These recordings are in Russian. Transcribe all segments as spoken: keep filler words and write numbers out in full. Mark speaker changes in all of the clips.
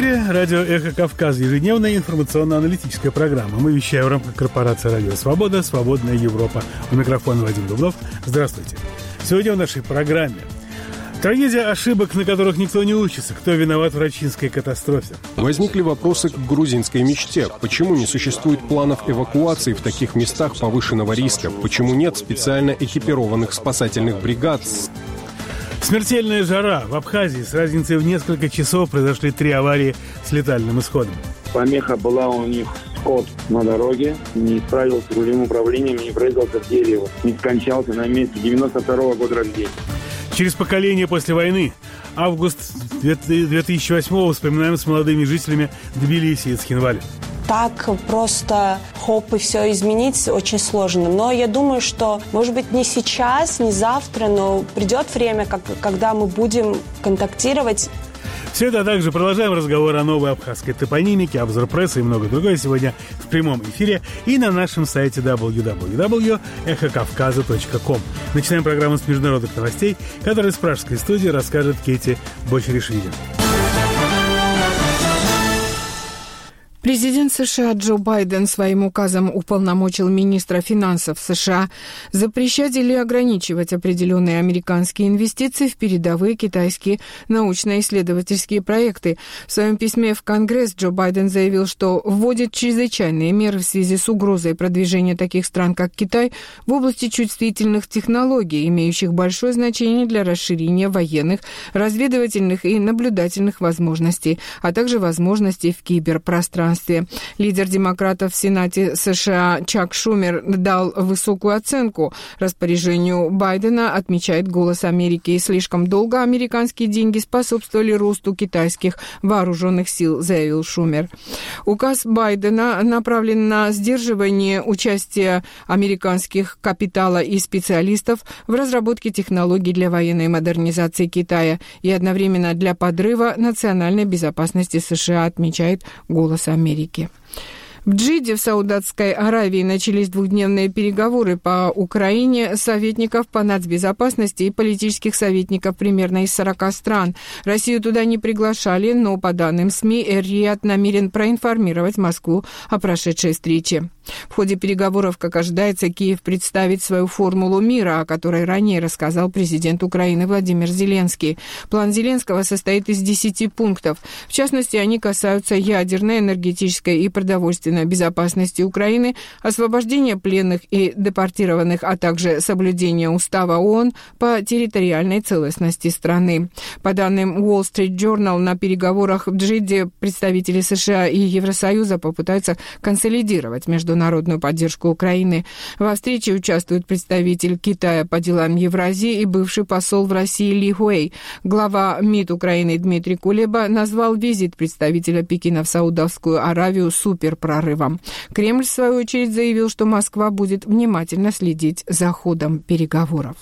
Speaker 1: эфире радио «Эхо Кавказа», ежедневная информационно-аналитическая программа. Мы вещаем в рамках корпорации «Радио Свобода», «Свободная Европа». У микрофона Вадим Дубнов. Здравствуйте. Сегодня в нашей программе трагедия ошибок, на которых никто не учится. Кто виноват в рачинской катастрофе?
Speaker 2: Возникли вопросы к грузинской мечте. Почему не существует планов эвакуации в таких местах повышенного риска? Почему нет специально экипированных спасательных бригад?
Speaker 1: Смертельная жара. В Абхазии с разницей в несколько часов произошли три аварии с летальным исходом.
Speaker 3: Помеха была у них скот на дороге. Не справился с рулевым управлением, не врезался в дерево. Не скончался на месте. девяносто второго года рождения.
Speaker 1: Через поколение после войны. Август две тысячи восьмого вспоминаем с молодыми жителями Тбилиси и Цхинвали.
Speaker 4: Так просто хоп и все изменить очень сложно. Но я думаю, что, может быть, не сейчас, не завтра, но придет время, как, когда мы будем контактировать.
Speaker 1: Все это, а также продолжаем разговор о новой абхазской топонимике, обзор прессы и многое другое сегодня в прямом эфире и на нашем сайте дабл ю дабл ю дабл ю точка эхо кавказа точка ком. Начинаем программу с международных новостей, которые с пражской студии расскажет Кейти Бочеришвили.
Speaker 5: Президент США Джо Байден своим указом уполномочил министра финансов США запрещать или ограничивать определенные американские инвестиции в передовые китайские научно-исследовательские проекты. В своем письме в Конгресс Джо Байден заявил, что вводит чрезвычайные меры в связи с угрозой продвижения таких стран, как Китай, в области чувствительных технологий, имеющих большое значение для расширения военных, разведывательных и наблюдательных возможностей, а также возможностей в киберпространстве. Лидер демократов в Сенате США Чак Шумер дал высокую оценку распоряжению Байдена, отмечает «Голос Америки». И слишком долго американские деньги способствовали росту китайских вооруженных сил, заявил Шумер. Указ Байдена направлен на сдерживание участия американских капитала и специалистов в разработке технологий для военной модернизации Китая и одновременно для подрыва национальной безопасности США, отмечает «Голос Америки». Америки. В Джидде в Саудовской Аравии начались двухдневные переговоры по Украине советников по нацбезопасности и политических советников примерно из сорока стран. Россию туда не приглашали, но, по данным СМИ, Эр-Рияд намерен проинформировать Москву о прошедшей встрече. В ходе переговоров, как ожидается, Киев представит свою формулу мира, о которой ранее рассказал президент Украины Владимир Зеленский. План Зеленского состоит из десяти пунктов. В частности, они касаются ядерной, энергетической и продовольственной безопасности Украины, освобождения пленных и депортированных, а также соблюдения устава ООН по территориальной целостности страны. По данным Wall Street Journal, на переговорах в Джидде представители США и Евросоюза попытаются консолидировать международную поддержку Украины. Во встрече участвует представитель Китая по делам Евразии и бывший посол в России Ли Хуэй. Глава МИД Украины Дмитрий Кулеба назвал визит представителя Пекина в Саудовскую Аравию суперпрорывом. Кремль, в свою очередь, заявил, что Москва будет внимательно следить за ходом переговоров.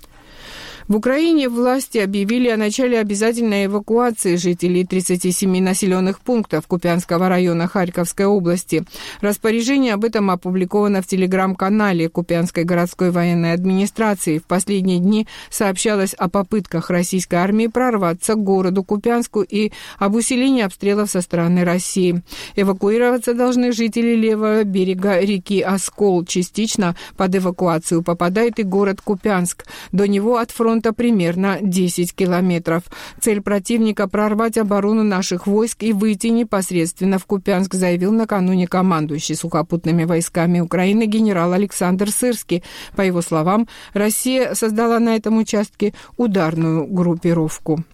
Speaker 5: В Украине власти объявили о начале обязательной эвакуации жителей тридцати семи населенных пунктов Купянского района Харьковской области. Распоряжение об этом опубликовано в телеграм-канале Купянской городской военной администрации. В последние дни сообщалось о попытках российской армии прорваться к городу Купянску и об усилении обстрелов со стороны России. Эвакуироваться должны жители левого берега реки Оскол. Частично под эвакуацию попадает и город Купянск. До него от фронта примерно десять километров. Цель противника – прорвать оборону наших войск и выйти непосредственно в Купянск, заявил накануне командующий сухопутными войсками Украины генерал Александр Сырский. По его словам, Россия создала на этом участке ударную группировку.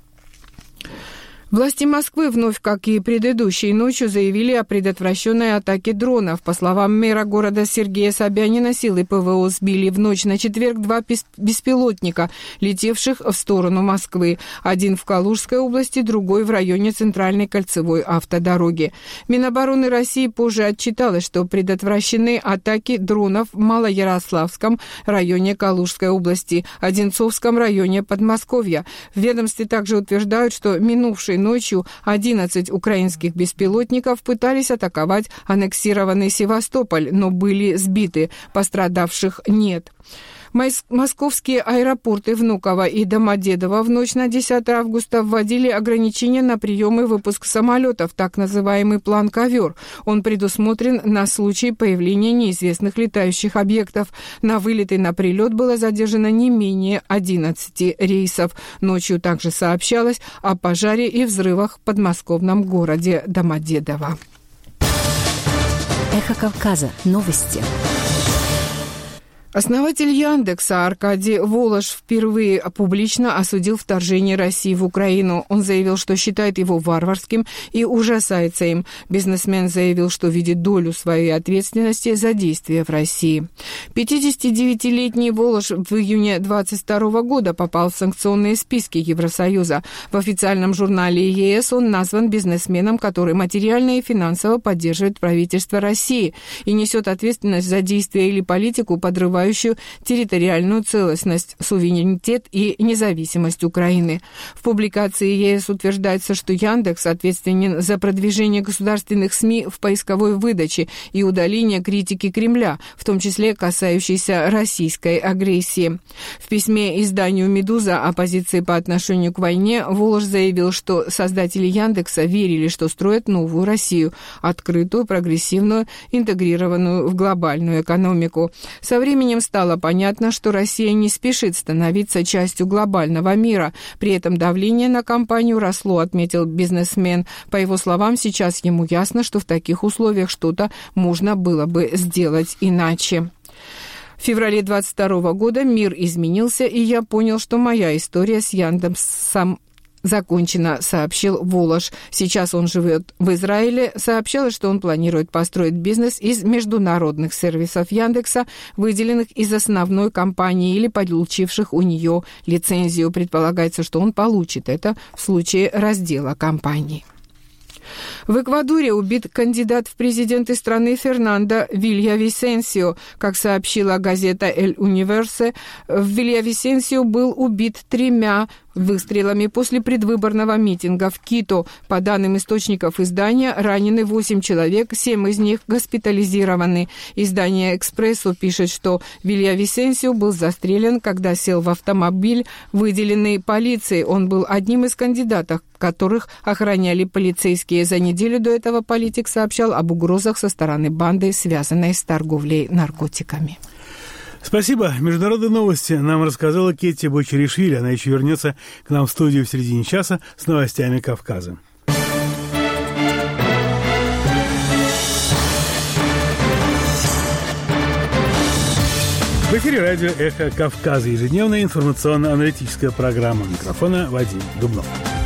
Speaker 5: Власти Москвы вновь, как и предыдущей ночью, заявили о предотвращенной атаке дронов. По словам мэра города Сергея Собянина, силы ПВО сбили в ночь на четверг два беспилотника, летевших в сторону Москвы. Один в Калужской области, другой в районе Центральной кольцевой автодороги. Минобороны России позже отчиталось, что предотвращены атаки дронов в Малоярославском районе Калужской области, Одинцовском районе Подмосковья. В ведомстве также утверждают, что минувшей ночью одиннадцать украинских беспилотников пытались атаковать аннексированный Севастополь, но были сбиты. Пострадавших нет. Московские аэропорты Внуково и Домодедово в ночь на десятое августа вводили ограничения на прием и выпуск самолетов, так называемый план «Ковер». Он предусмотрен на случай появления неизвестных летающих объектов. На вылет и на прилет было задержано не менее одиннадцати рейсов. Ночью также сообщалось о пожаре и взрывах в подмосковном городе Домодедово.
Speaker 6: Эхо Кавказа. Новости.
Speaker 5: Основатель Яндекса Аркадий Волож впервые публично осудил вторжение России в Украину. Он заявил, что считает его варварским и ужасается им. Бизнесмен заявил, что видит долю своей ответственности за действия в России. пятидесятидевятилетний Волож в июне двадцать второго года попал в санкционные списки Евросоюза. В официальном журнале ЕС он назван бизнесменом, который материально и финансово поддерживает правительство России и несет ответственность за действия или политику, подрывающую территориальную целостность, суверенитет и независимость Украины. В публикации ЕС утверждается, что Яндекс ответственен за продвижение государственных СМИ в поисковой выдаче и удаление критики Кремля, в том числе касающейся российской агрессии. В письме изданию «Медуза» о позиции по отношению к войне Волож заявил, что создатели Яндекса верили, что строят новую Россию, открытую, прогрессивную, интегрированную в глобальную экономику. Со временем стало понятно, что Россия не спешит становиться частью глобального мира. При этом давление на компанию росло, отметил бизнесмен. По его словам, сейчас ему ясно, что в таких условиях что-то можно было бы сделать иначе. В феврале двадцать второго года мир изменился, и я понял, что моя история с Яндексом закончено, сообщил Волож. Сейчас он живет в Израиле. Сообщалось, что он планирует построить бизнес из международных сервисов Яндекса, выделенных из основной компании или получивших у нее лицензию. Предполагается, что он получит это в случае раздела компании. В Эквадоре убит кандидат в президенты страны Фернандо Вильявисенсио. Как сообщила газета «Эль Универсе», Вильявисенсио был убит тремя выстрелами после предвыборного митинга в Кито. По данным источников издания, ранены восемь человек, семь из них госпитализированы. Издание «Экспрессо» пишет, что Вильявисенсио был застрелен, когда сел в автомобиль, выделенный полицией. Он был одним из кандидатов, которых охраняли полицейские. За неделю до этого политик сообщал об угрозах со стороны банды, связанной с торговлей наркотиками.
Speaker 1: Спасибо. Международные новости нам рассказала Кетти Бочаришвили. Она еще вернется к нам в студию в середине часа с новостями Кавказа. В эфире радио «Эхо Кавказа». Ежедневная информационно-аналитическая программа. Микрофона Вадим Дубнов.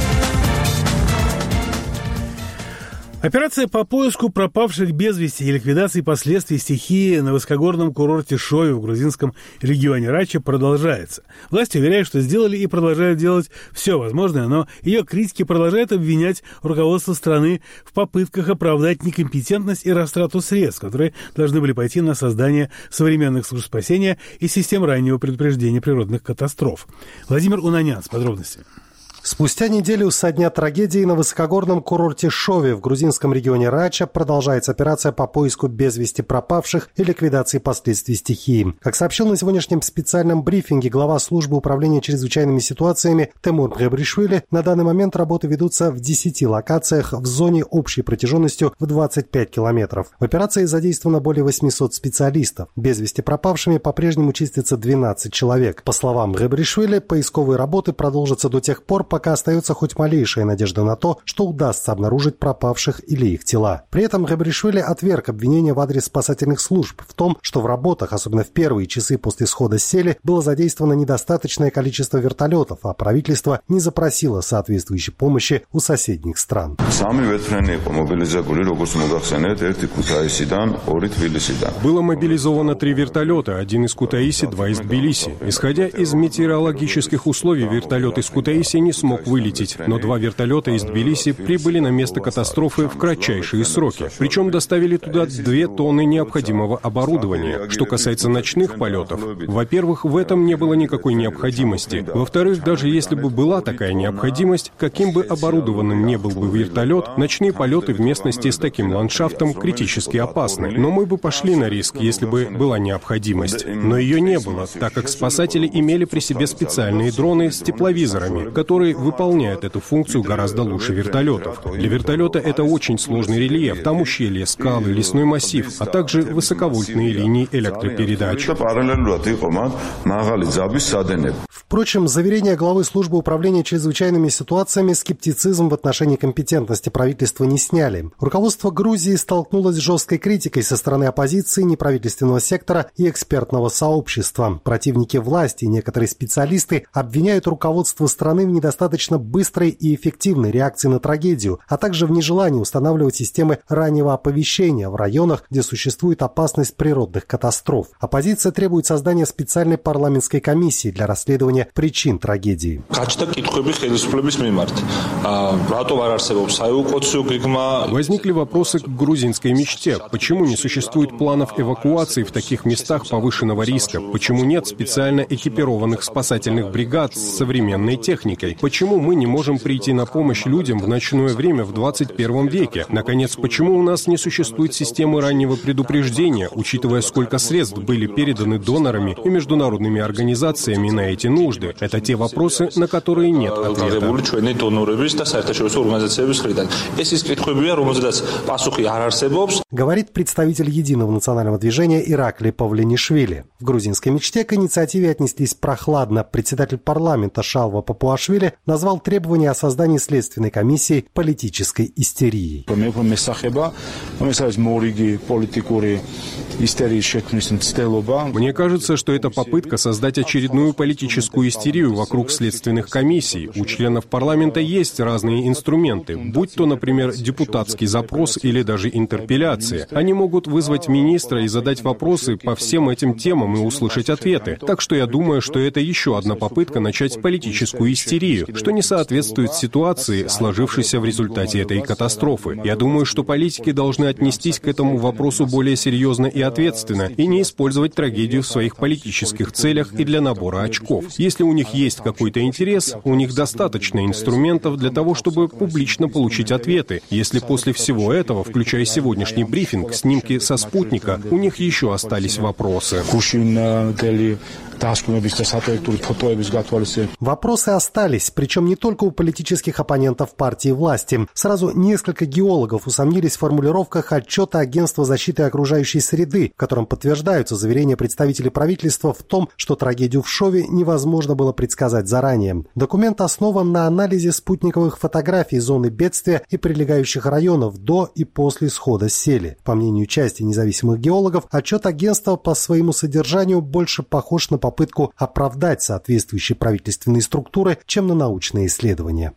Speaker 1: Операция по поиску пропавших без вести и ликвидации последствий стихии на высокогорном курорте Шови в грузинском регионе Рача продолжается. Власти уверяют, что сделали и продолжают делать все возможное, но ее критики продолжают обвинять руководство страны в попытках оправдать некомпетентность и растрату средств, которые должны были пойти на создание современных служб спасения и систем раннего предупреждения природных катастроф. Владимир Унанян с подробностями.
Speaker 7: Спустя неделю со дня трагедии на высокогорном курорте Шови в грузинском регионе Рача продолжается операция по поиску без вести пропавших и ликвидации последствий стихии. Как сообщил на сегодняшнем специальном брифинге глава службы управления чрезвычайными ситуациями Темур Гебришвили, на данный момент работы ведутся в десяти локациях в зоне общей протяженностью в двадцать пять километров. В операции задействовано более восьмисот специалистов. Без вести пропавшими по-прежнему числится двенадцать человек. По словам Гебришвили, поисковые работы продолжатся до тех пор, пока остается хоть малейшая надежда на то, что удастся обнаружить пропавших или их тела. При этом Гебришвили отверг обвинения в адрес спасательных служб в том, что в работах, особенно в первые часы после схода с сели, было задействовано недостаточное количество вертолетов, а правительство не запросило соответствующей помощи у соседних стран.
Speaker 2: Было мобилизовано три вертолета, один из Кутаиси, два из Тбилиси. Исходя из метеорологических условий, вертолет из Кутаиси не смог смог вылететь, но два вертолета из Тбилиси прибыли на место катастрофы в кратчайшие сроки. Причем доставили туда две тонны необходимого оборудования. Что касается ночных полетов, во-первых, в этом не было никакой необходимости. Во-вторых, даже если бы была такая необходимость, каким бы оборудованным ни был бы вертолет, ночные полеты в местности с таким ландшафтом критически опасны. Но мы бы пошли на риск, если бы была необходимость. Но ее не было, так как спасатели имели при себе специальные дроны с тепловизорами, которые выполняют эту функцию гораздо лучше вертолетов. Для вертолета это очень сложный рельеф. Там ущелья, скалы, лесной массив, а также высоковольтные линии электропередач.
Speaker 7: Впрочем, заверения главы службы управления чрезвычайными ситуациями скептицизм в отношении компетентности правительства не сняли. Руководство Грузии столкнулось с жесткой критикой со стороны оппозиции, неправительственного сектора и экспертного сообщества. Противники власти и некоторые специалисты обвиняют руководство страны в недостаточно быстрой и эффективной реакции на трагедию, а также в нежелании устанавливать системы раннего оповещения в районах, где существует опасность природных катастроф. Оппозиция требует создания специальной парламентской комиссии для расследования причин трагедии.
Speaker 2: Возникли вопросы к грузинской мечте. Почему не существует планов эвакуации в таких местах повышенного риска? Почему нет специально экипированных спасательных бригад с современной техникой? Почему мы не можем прийти на помощь людям в ночное время в двадцать первом веке? Наконец, почему у нас не существует системы раннего предупреждения, учитывая, сколько средств были переданы донорами и международными организациями на эти нужды? Это те вопросы, на которые нет ответа.
Speaker 7: Говорит представитель Единого национального движения Ираклий Павлинишвили. В грузинской мечте к инициативе отнеслись прохладно. Председатель парламента Шалва Папуашвили назвал требования о создании следственной комиссии политической истерией.
Speaker 2: Мне кажется, что это попытка создать очередную политическую истерию вокруг следственных комиссий. У членов парламента есть разные инструменты, будь то, например, депутатский запрос или даже интерпелляция. Они могут вызвать министра и задать вопросы по всем этим темам и услышать ответы. Так что я думаю, что это еще одна попытка начать политическую истерию, что не соответствует ситуации, сложившейся в результате этой катастрофы. Я думаю, что политики должны отнестись к этому вопросу более серьезно и ответственно, и не использовать трагедию в своих политических целях и для набора очков. Если у них есть какой-то интерес, у них достаточно инструментов для того, чтобы публично получить ответы. Если после всего этого, включая сегодняшний брифинг, снимки со спутника, у них еще остались вопросы.
Speaker 7: Вопросы остались, причем не только у политических оппонентов партии власти. Сразу несколько геологов усомнились в формулировках отчета Агентства защиты окружающей среды, в котором подтверждаются заверения представителей правительства в том, что трагедию в Шове невозможно было предсказать заранее. Документ основан на анализе спутниковых фотографий зоны бедствия и прилегающих районов до и после схода сели. По мнению части независимых геологов, отчет агентства по своему содержанию больше похож на попытку оправдать соответствующие правительственные структуры, чем на научные исследования.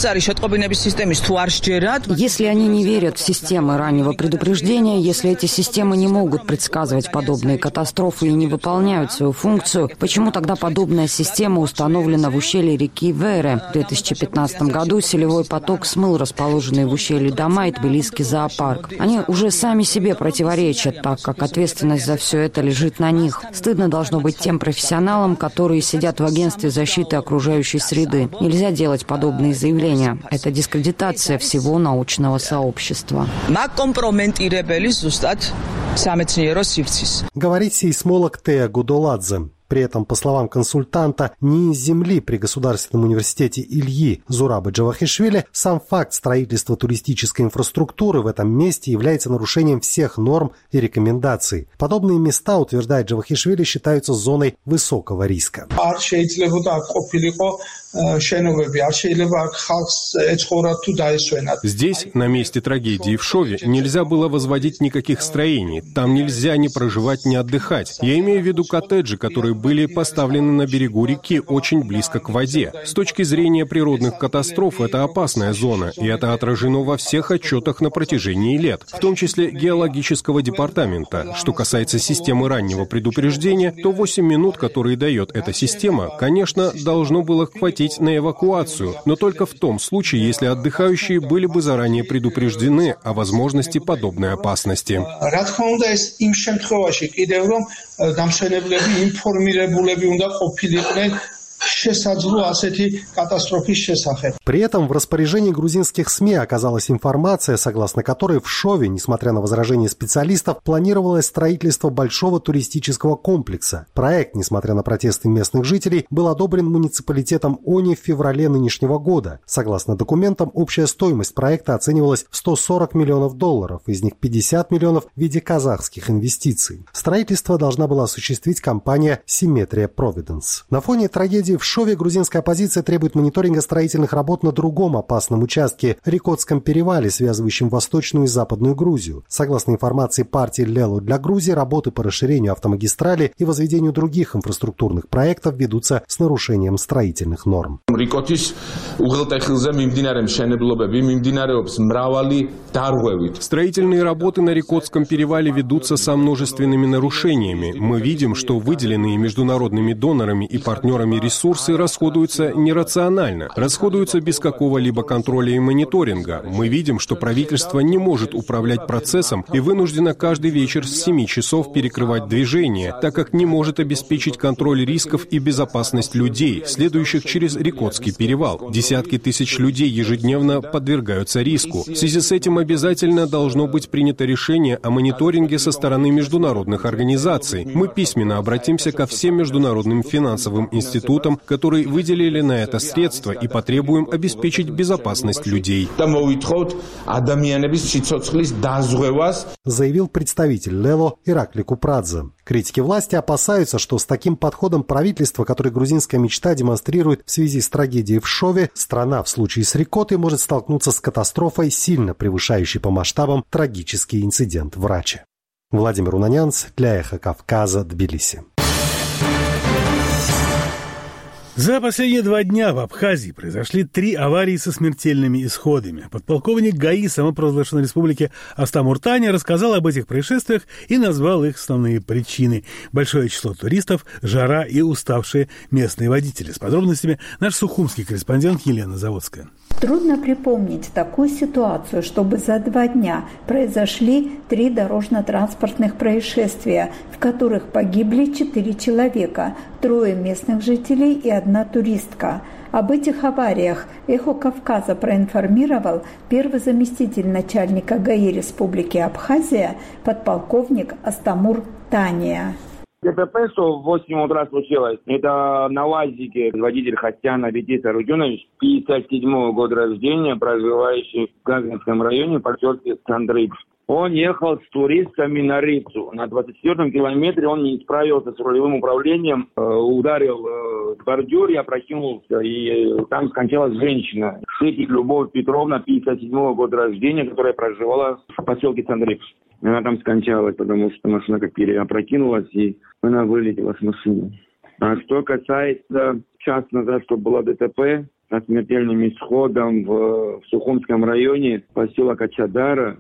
Speaker 6: Если они не верят в системы раннего предупреждения, если эти системы не могут предсказывать подобные катастрофы и не выполняют свою функцию, почему тогда подобная система установлена в ущелье реки Вере? В две тысячи пятнадцатом году селевой поток смыл расположенные в ущелье дома и тбилисский зоопарк. Они уже сами себе противоречат, так как ответственность за все это лежит на них. Стыдно должно быть тем профессионалам, которые сидят в агентстве защиты окружающей среды. Нельзя делать подобные заявления. Это дискредитация всего научного сообщества.
Speaker 7: Говорит сейсмолог Тея Гудоладзе. При этом, по словам консультанта, не из земли при Государственном университете Ильи Зурабы Джавахишвили, сам факт строительства туристической инфраструктуры в этом месте является нарушением всех норм и рекомендаций. Подобные места, утверждает Джавахишвили, считаются зоной высокого риска.
Speaker 2: Здесь, на месте трагедии в Шове, нельзя было возводить никаких строений. Там нельзя ни проживать, ни отдыхать. Я имею в виду коттеджи, которые были поставлены на берегу реки, очень близко к воде. С точки зрения природных катастроф, это опасная зона, и это отражено во всех отчетах на протяжении лет, в том числе геологического департамента. Что касается системы раннего предупреждения, то восемь минут, которые дает эта система, конечно, должно было хватить на эвакуацию, но только в том случае, если отдыхающие были бы заранее предупреждены о возможности подобной опасности.
Speaker 7: При этом в распоряжении грузинских СМИ оказалась информация, согласно которой в Шове, несмотря на возражения специалистов, планировалось строительство большого туристического комплекса. Проект, несмотря на протесты местных жителей, был одобрен муниципалитетом Они в феврале нынешнего года. Согласно документам, общая стоимость проекта оценивалась в сто сорок миллионов долларов, из них пятьдесят миллионов в виде казахских инвестиций. Строительство должна была осуществить компания Symmetria Providence. На фоне трагедии в Шове грузинская оппозиция требует мониторинга строительных работ на другом опасном участке – Рикотском перевале, связывающем Восточную и Западную Грузию. Согласно информации партии «Лело для Грузии», работы по расширению автомагистрали и возведению других инфраструктурных проектов ведутся с нарушением строительных норм.
Speaker 2: Строительные работы на Рикотском перевале ведутся со множественными нарушениями. Мы видим, что выделенные международными донорами и партнерами ресурсы расходуются нерационально, расходуются без какого-либо контроля и мониторинга. Мы видим, что правительство не может управлять процессом и вынуждено каждый вечер с семи часов перекрывать движение, так как не может обеспечить контроль рисков и безопасность людей, следующих через Рикотский перевал. Десятки тысяч людей ежедневно подвергаются риску. В связи с этим обязательно должно быть принято решение о мониторинге со стороны международных организаций. Мы письменно обратимся ко всем международным финансовым институтам, которые выделили на это средства, и потребуем обеспечить безопасность людей.
Speaker 7: Заявил представитель Лело Иракли Купрадзе. Критики власти опасаются, что с таким подходом правительства, который грузинская мечта демонстрирует в связи с трагедией в Шове, страна в случае с Рикотой может столкнуться с катастрофой, сильно превышающей по масштабам трагический инцидент в Раче. Владимир Унанянц для Эхо Кавказа, Тбилиси.
Speaker 1: За последние два дня в Абхазии произошли три аварии со смертельными исходами. Подполковник ГАИ самопровозглашенной республики Астамур Таня рассказал об этих происшествиях и назвал их основные причины. Большое число туристов, жара и уставшие местные водители. С подробностями наш сухумский корреспондент Елена Заводская.
Speaker 8: Трудно припомнить такую ситуацию, чтобы за два дня произошли три дорожно-транспортных происшествия, в которых погибли четыре человека, трое местных жителей и одна туристка. Об этих авариях «Эхо Кавказа» проинформировал первый заместитель начальника ГАИ Республики Абхазия, подполковник Астамур Таня.
Speaker 3: ДТП, что в восемь утра случилось, это на УАЗике водитель Хатян Абидис Арудюнович, пятьдесят седьмого года рождения, проживающий в Газинском районе, в поселке Сандрык. Он ехал с туристами на Рицу. На двадцать четвёртом километре он не справился с рулевым управлением, э, ударил э, в бордюр и опрокинулся, и э, там скончалась женщина. Шитик Любовь Петровна, пятьдесят седьмого года рождения, которая проживала в поселке Сандрык. Она там скончалась, потому что машина как переопрокинулась, и она вылетела с машины. А что касается час назад, что было ДТП со смертельным исходом в, в Сухумском районе, поселок Ачадара,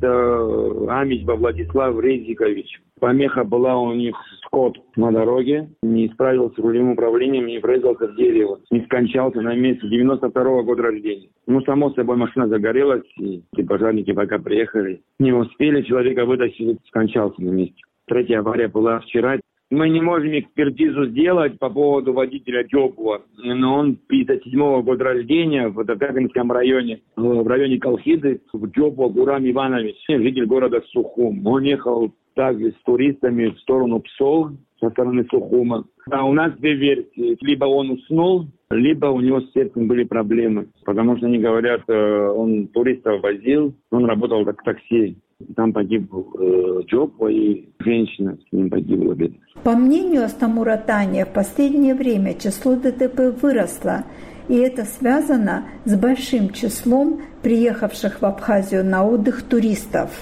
Speaker 3: это Амичба Владислав Резикович. Помеха была у них скот на дороге, не справился с рулевым управлением, не врезался в дерево, не скончался на месте, девяносто второго года рождения. Ну, само собой, машина загорелась, и пожарники пока приехали. Не успели, человека вытащили, скончался на месте. Третья авария была вчера. Мы не можем экспертизу сделать по поводу водителя Джопова, но он пятьдесят седьмого года рождения в Гагинском районе, в районе Колхиды, Джопов Гурам Иванович, житель города Сухум. Он ехал также с туристами в сторону Псол, со стороны Сухума. А у нас две версии. Либо он уснул, либо у него с сердцем были проблемы. Потому что они говорят, он туристов возил, он работал как такси. Там погиб э, Джопа, и женщина с ним погибла.
Speaker 8: По мнению Астамура Таня, в последнее время число ДТП выросло, и это связано с большим числом приехавших в Абхазию на отдых туристов.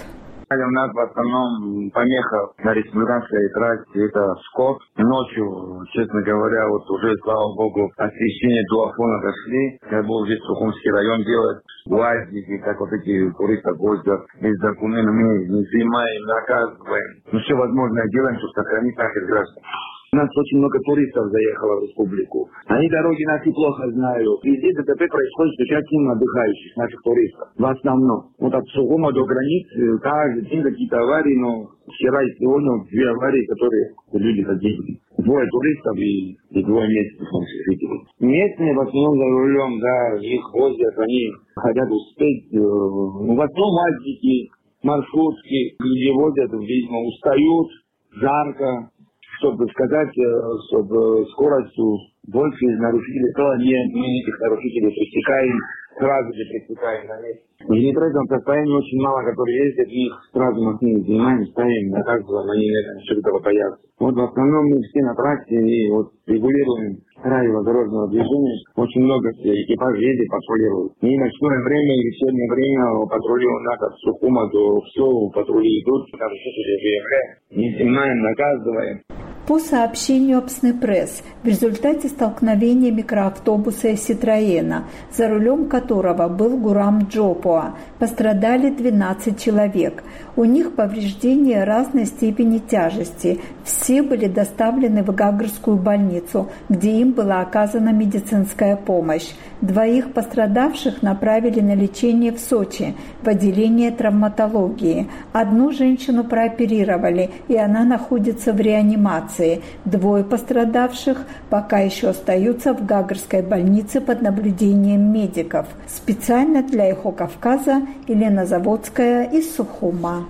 Speaker 3: У нас в основном помеха на республиканской трассе это скот. Ночью, честно говоря, вот уже, слава богу, освещение дуафона дошли. Я был здесь Сухумский район делать УАЗики, как вот эти туристов возят без документов. Мы не снимаем, наказываем. Ну, все возможное делаем, чтобы сохранить наших граждан. У нас очень много туристов заехало в республику. Они дороги наши плохо знают. И здесь ДТП происходит с участием отдыхающих, наших туристов. В основном. Вот от Сухума до границы каждый день какие-то аварии, но вчера и сегодня две аварии, которые люди ходили. Двое туристов и, и двое местных жителей. Местные в основном за рулем, да, их возят, они хотят успеть. Ну, в основном УАЗики, маршрутки, люди возят, видимо, устают, жарко. Чтобы сказать, чтобы скоростью больше нарушителей, то не, мы этих нарушителей пресекаем, сразу же пресекаем на месте. В нетрезвом состоянии очень мало, которые ездят, их сразу машины снимаем, ставим, наказываем, они, наверное, еще этого боятся. Вот в основном мы все на трассе и вот регулируем правила дорожного движения. Очень много экипажей ездит, патрулируют. И ночное время, и вечернее время патрули у нас от Сухума до Псову, патрули идут, там что-то выявляем, не снимаем, наказываем.
Speaker 8: По сообщению Обсны пресс, в результате столкновения микроавтобуса и Ситроена, за рулем которого был Гурам Джопуа, пострадали двенадцать человек. У них повреждения разной степени тяжести. Все были доставлены в Гагрскую больницу, где им была оказана медицинская помощь. Двоих пострадавших направили на лечение в Сочи, в отделение травматологии. Одну женщину прооперировали, и она находится в реанимации. Двое пострадавших пока еще остаются в Гагрской больнице под наблюдением медиков. Специально для «Эхо Кавказа» Елена Заводская из Сухума.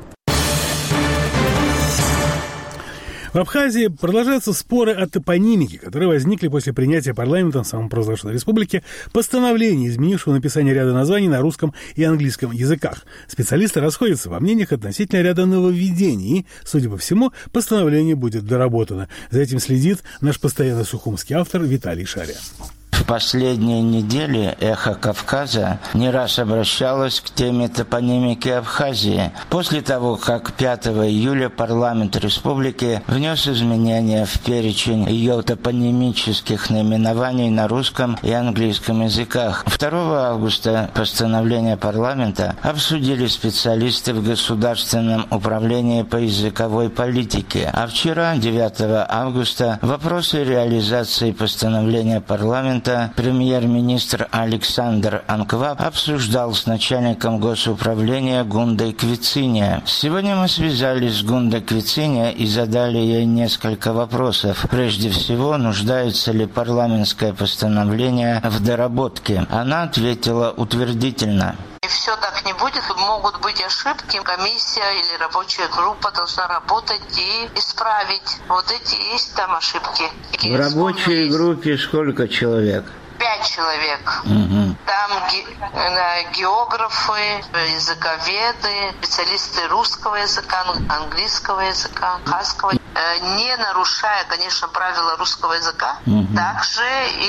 Speaker 1: В Абхазии продолжаются споры о топонимике, которые возникли после принятия парламентом самопровозглашенной республики постановления, изменившего написание ряда названий на русском и английском языках. Специалисты расходятся во мнениях относительно ряда нововведений, и, судя по всему, постановление будет доработано. За этим следит наш постоянный сухумский автор Виталий Шаря.
Speaker 9: В последние недели «Эхо Кавказа» не раз обращалось к теме топонимики Абхазии. После того, как пятого июля парламент республики внес изменения в перечень ее топонимических наименований на русском и английском языках. второго августа постановление парламента обсудили специалисты в Государственном управлении по языковой политике. А вчера, девятого августа, вопросы реализации постановления парламента премьер-министр Александр Анкваб обсуждал с начальником госуправления Гундой Квициния. Сегодня мы связались с Гундой Квициния и задали ей несколько вопросов. Прежде всего, нуждается ли парламентское постановление в доработке? Она ответила утвердительно.
Speaker 10: И все так не будет, могут быть ошибки. Комиссия или рабочая группа должна работать и исправить. Вот эти есть там ошибки.
Speaker 9: В рабочей группе сколько человек?
Speaker 10: Пять человек.
Speaker 9: Угу.
Speaker 10: Там ге- географы, языковеды, специалисты русского языка, английского языка, хасского, не нарушая, конечно, правила русского языка, угу. также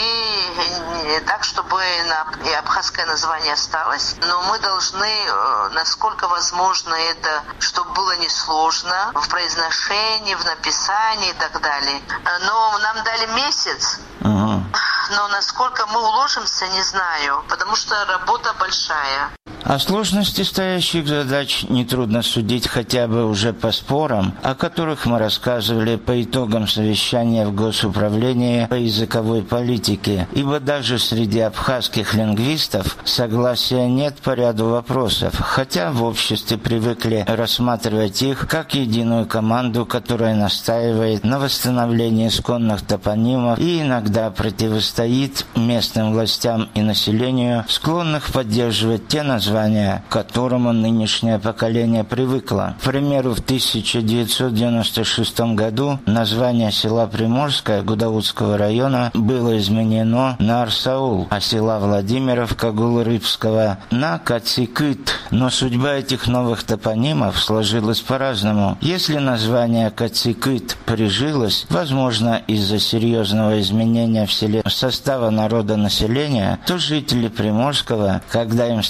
Speaker 10: и так, чтобы и абхазское название осталось. Но мы должны, насколько возможно, это, чтобы было несложно в произношении, в написании и так далее. Но нам дали месяц.
Speaker 9: Угу.
Speaker 10: Но насколько мы уложимся, не знаю, потому что работа большая.
Speaker 9: О сложности стоящих задач нетрудно судить хотя бы уже по спорам, о которых мы рассказывали по итогам совещания в Госуправлении по языковой политике, ибо даже среди абхазских лингвистов согласия нет по ряду вопросов, хотя в обществе привыкли рассматривать их как единую команду, которая настаивает на восстановлении исконных топонимов и иногда противостоит местным властям и населению, склонных поддерживать те названия, к которому нынешнее поколение привыкло. К примеру, в тысяча девятьсот девяносто шестом году название села Приморское Гудаутского района было изменено на Арсаул, а села Владимировка Гулрыбского на Кацикыт. Но судьба этих новых топонимов сложилась по-разному. Если название Кацикыт прижилось, возможно, из-за серьезного изменения в селе состава народа населения, то жители Приморского, когда им стали менять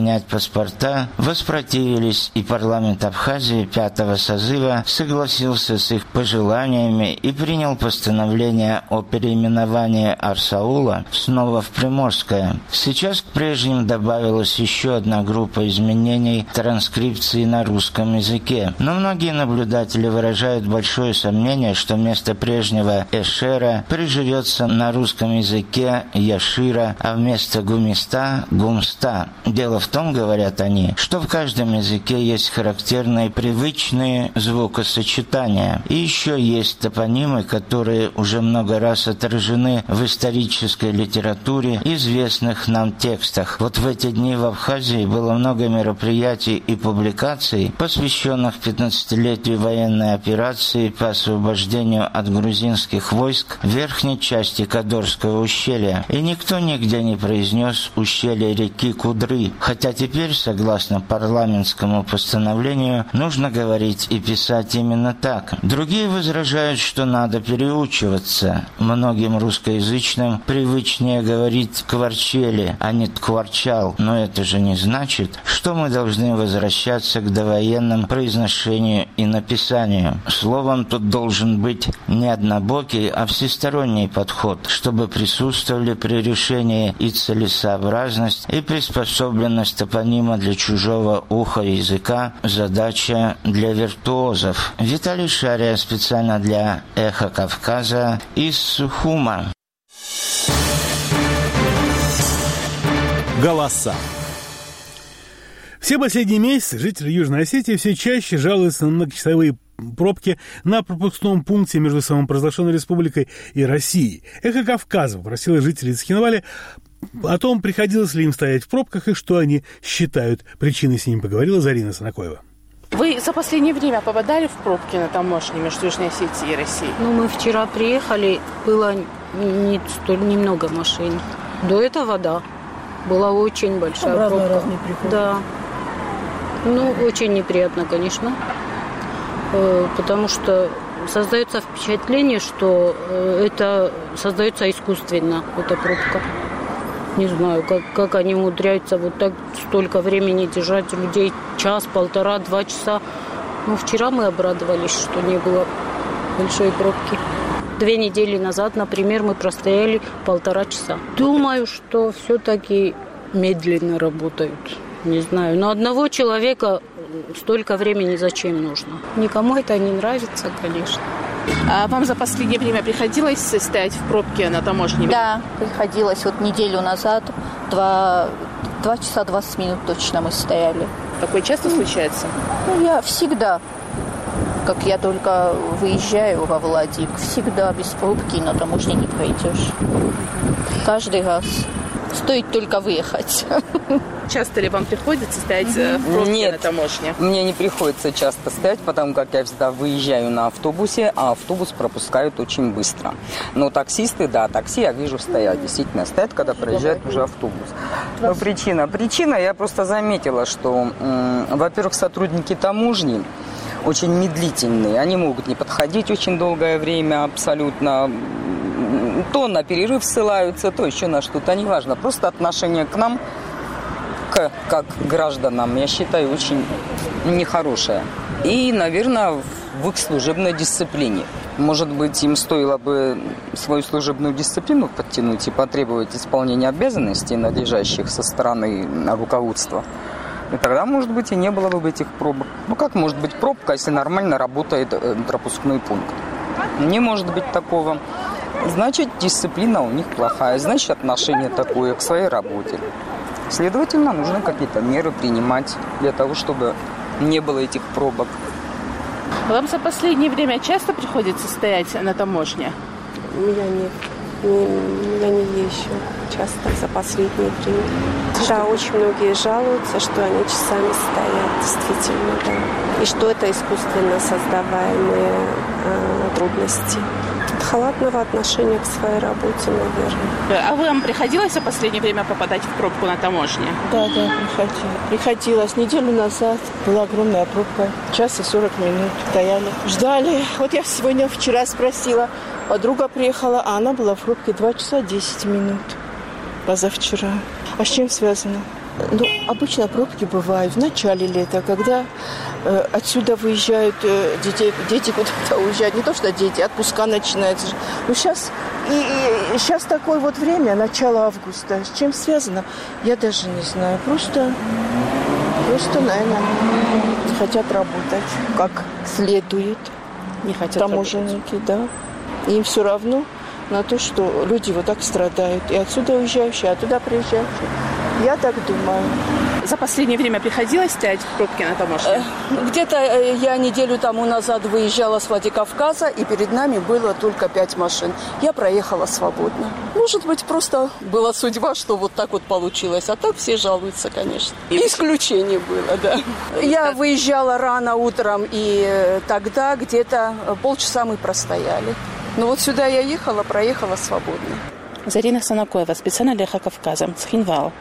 Speaker 9: менять паспорта, воспротивились, и парламент Абхазии пятого созыва согласился с их пожеланиями и принял постановление о переименовании Арсаула снова в Приморское. Сейчас к прежним добавилась еще одна группа изменений транскрипции на русском языке. Но многие наблюдатели выражают большое сомнение, что вместо прежнего Эшера приживется на русском языке Яшира, а вместо Гумиста – Гумста. Дело в том, говорят они, что в каждом языке есть характерные привычные звукосочетания. И еще есть топонимы, которые уже много раз отражены в исторической литературе, известных нам текстах. Вот в эти дни в Абхазии было много мероприятий и публикаций, посвященных пятнадцатилетию военной операции по освобождению от грузинских войск в верхней части Кадорского ущелья. И никто нигде не произнес ущелье реки Кудры, хотя теперь, согласно парламентскому постановлению, нужно говорить и писать именно так. Другие возражают, что надо переучиваться. Многим русскоязычным привычнее говорить «кварчели», а не «ткварчал», но это же не значит, что мы должны возвращаться к довоенному произношению и написанию. Словом, тут должен быть не однобокий, а всесторонний подход, чтобы присутствовали при решении и целесообразность, и приспособленность топонима для чужого уха и языка, задача для виртуозов. Виталий Шария специально для «Эхо Кавказа» из Сухума.
Speaker 1: Голоса. Все последние месяцы жители Южной Осетии все чаще жалуются на многочасовые пробки на пропускном пункте между самопровозглашенной республикой и Россией. «Эхо Кавказа» попросило жителей Цхинвали о том, приходилось ли им стоять в пробках и что они считают причиной. С ними поговорила Зарина Санакоева.
Speaker 11: Вы за последнее время попадали в пробки на таможне между Южной Осетией и Россией?
Speaker 12: Ну, мы вчера приехали, было не столь немного машин. До этого, да, была очень большая
Speaker 13: Обратно
Speaker 12: пробка.
Speaker 13: раз не приходит.
Speaker 12: Да. Ну, очень неприятно, конечно, потому что создается впечатление, что это создается искусственно, эта пробка. Не знаю, как, как они умудряются вот так столько времени держать людей, час, полтора, два часа. Ну, вчера мы обрадовались, что не было большой пробки. Две недели назад, например, мы простояли полтора часа. Думаю, что все-таки медленно работают. Не знаю, но одного человека столько времени зачем нужно? Никому это не нравится, конечно.
Speaker 11: А вам за последнее время приходилось стоять в пробке на таможне?
Speaker 14: Да, приходилось. Вот неделю назад, два, два часа двадцать минут точно мы стояли.
Speaker 11: Такое часто случается?
Speaker 14: Ну, я всегда, как я только выезжаю во Владик, всегда без пробки на таможне не пройдешь. Каждый раз. Стоит только выехать.
Speaker 11: Часто ли вам приходится стоять в пробке
Speaker 15: Нет,
Speaker 11: на таможне?
Speaker 15: Мне не приходится часто стоять, потому как я всегда выезжаю на автобусе, а автобус пропускают очень быстро. Но таксисты, да, такси я вижу стоят, действительно стоят, когда проезжает уже автобус. Но причина, причина, я просто заметила, что, м- во-первых, сотрудники таможни очень медлительные, они могут не подходить очень долгое время абсолютно. То на перерыв ссылаются, то еще на что-то, неважно. Просто отношение к нам, к, как к гражданам, я считаю, очень нехорошее. И, наверное, в их служебной дисциплине. Может быть, им стоило бы свою служебную дисциплину подтянуть и потребовать исполнения обязанностей, надлежащих со стороны руководства. И тогда, может быть, и не было бы этих пробок. Ну, как может быть пробка, если нормально работает пропускной пункт? Не может быть такого. Значит, дисциплина у них плохая, значит, отношение такое к своей работе. Следовательно, нужно какие-то меры принимать для того, чтобы не было этих пробок.
Speaker 11: Вам за последнее время часто приходится стоять на таможне?
Speaker 4: У меня нет. Я не езжу часто за последнее время. Да, очень многие жалуются, что они часами стоят, действительно, да. И что это искусственно создаваемые э, трудности. От халатного отношения к своей работе, наверное.
Speaker 11: А вам приходилось за последнее время попадать в пробку на таможне?
Speaker 13: Да, да, приходила. Приходилось. Неделю назад была огромная пробка. Час и сорок минут стояли. Ждали. Вот я сегодня, вчера спросила. Подруга приехала, а она была в пробке два часа десять минут. Позавчера. А с чем связано? Ну, обычно пробки бывают в начале лета, когда э, отсюда выезжают э, дети, дети куда-то уезжают. Не то, что дети, отпуска начинаются. Ну, сейчас, и, и, сейчас такое вот время, начало августа. С чем связано, я даже не знаю. Просто, просто, наверное, хотят работать как следует.
Speaker 11: Не хотят
Speaker 13: таможенники, да. И им все равно на то, что люди вот так страдают. И отсюда уезжающие, а туда приезжающие. Я так думаю.
Speaker 11: За последнее время приходилось стоять в пробке на таможне?
Speaker 16: Где-то я неделю тому назад выезжала с Владикавказа, и перед нами было только пять машин. Я проехала свободно. Может быть, просто была судьба, что вот так вот получилось. А так все жалуются, конечно. Исключение было, да. Я выезжала рано утром, и тогда где-то полчаса мы простояли. Но вот сюда я ехала, проехала свободно.
Speaker 11: Зарина Санакоева, специально для Эхо Кавказа, Цхинвал.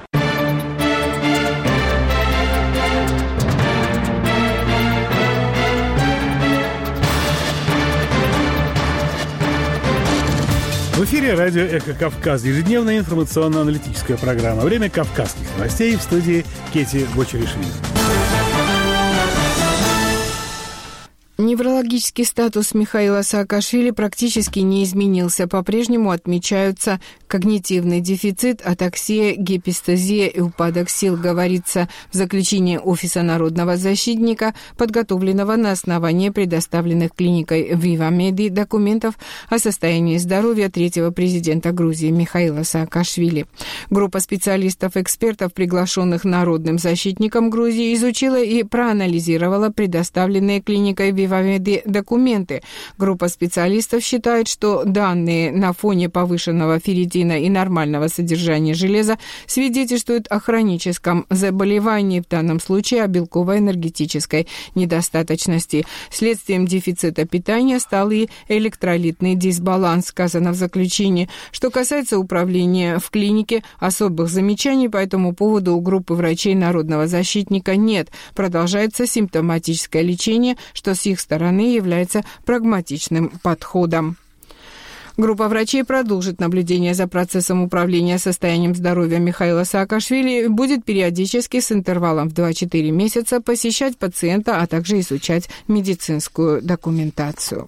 Speaker 1: В эфире радио «Эхо Кавказ», ежедневная информационно-аналитическая программа. Время кавказских новостей, в студии Кети Бочаришвили.
Speaker 5: Неврологический статус Михаила Саакашвили практически не изменился. По-прежнему отмечаются когнитивный дефицит, атаксия, гипестазия и упадок сил, говорится в заключении Офиса народного защитника, подготовленного на основании предоставленных клиникой Вивамеди документов о состоянии здоровья третьего президента Грузии Михаила Саакашвили. Группа специалистов-экспертов, приглашенных народным защитником Грузии, изучила и проанализировала предоставленные клиникой Вивамеди документы. Группа специалистов считает, что данные на фоне повышенного ферритина и нормального содержания железа свидетельствуют о хроническом заболевании, в данном случае о белково-энергетической недостаточности. Следствием дефицита питания стал и электролитный дисбаланс, сказано в заключении. Что касается управления в клинике, особых замечаний по этому поводу у группы врачей народного защитника нет. Продолжается симптоматическое лечение, что с их стороны является прагматичным подходом. Группа врачей продолжит наблюдение за процессом управления состоянием здоровья Михаила Саакашвили и будет периодически с интервалом в два-четыре месяца посещать пациента, а также изучать медицинскую документацию.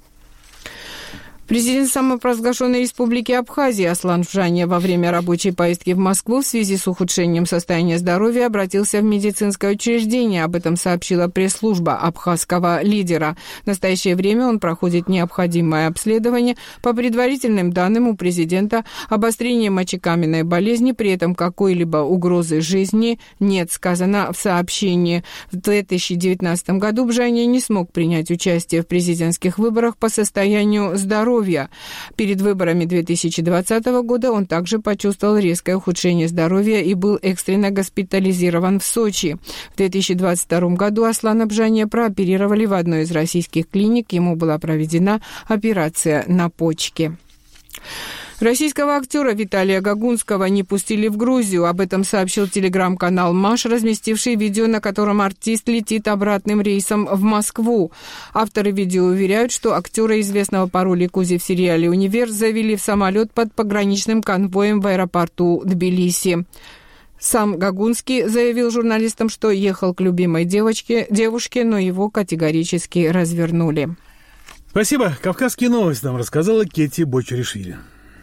Speaker 5: Президент самопровозглашенной республики Абхазия Аслан Вжания во время рабочей поездки в Москву в связи с ухудшением состояния здоровья обратился в медицинское учреждение. Об этом сообщила пресс-служба абхазского лидера. В настоящее время он проходит необходимое обследование. По предварительным данным у президента обострение мочекаменной болезни, при этом какой-либо угрозы жизни нет, сказано в сообщении. В две тысячи девятнадцатом году Вжания не смог принять участие в президентских выборах по состоянию здоровья. Перед выборами две тысячи двадцатого года он также почувствовал резкое ухудшение здоровья и был экстренно госпитализирован в Сочи. В две тысячи двадцать втором году Аслана Вжания прооперировали в одной из российских клиник. Ему была проведена операция на почке. Российского актера Виталия Гагунского не пустили в Грузию. Об этом сообщил телеграм-канал «Маш», разместивший видео, на котором артист летит обратным рейсом в Москву. Авторы видео уверяют, что актера, известного по роли Кузи в сериале «Универ», завели в самолет под пограничным конвоем в аэропорту Тбилиси. Сам Гагунский заявил журналистам, что ехал к любимой девочке, девушке, но его категорически развернули.
Speaker 1: Спасибо. Кавказские новости нам рассказала Кети Бочаришвили.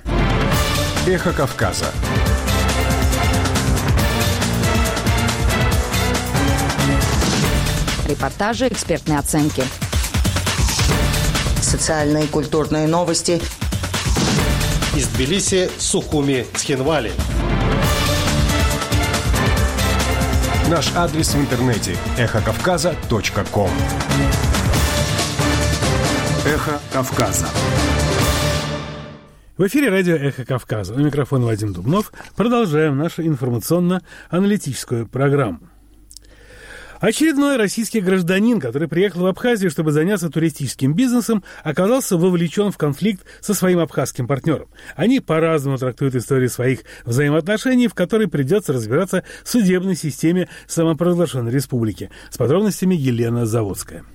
Speaker 17: Эхо Кавказа.
Speaker 6: Репортажи, экспертные оценки.
Speaker 18: Социальные и культурные новости.
Speaker 7: Из Тбилиси, Сухуми, Цхинвали.
Speaker 17: Наш адрес в интернете эхо кавказа точка ком. Эхо Кавказа.
Speaker 1: В эфире радио «Эхо Кавказа». У микрофона Вадим Дубнов. Продолжаем нашу информационно-аналитическую программу. Очередной российский гражданин, который приехал в Абхазию, чтобы заняться туристическим бизнесом, оказался вовлечен в конфликт со своим абхазским партнером. Они по-разному трактуют историю своих взаимоотношений, в которой придется разбираться в судебной системе самопровозглашенной республики. С подробностями Елена Заводская.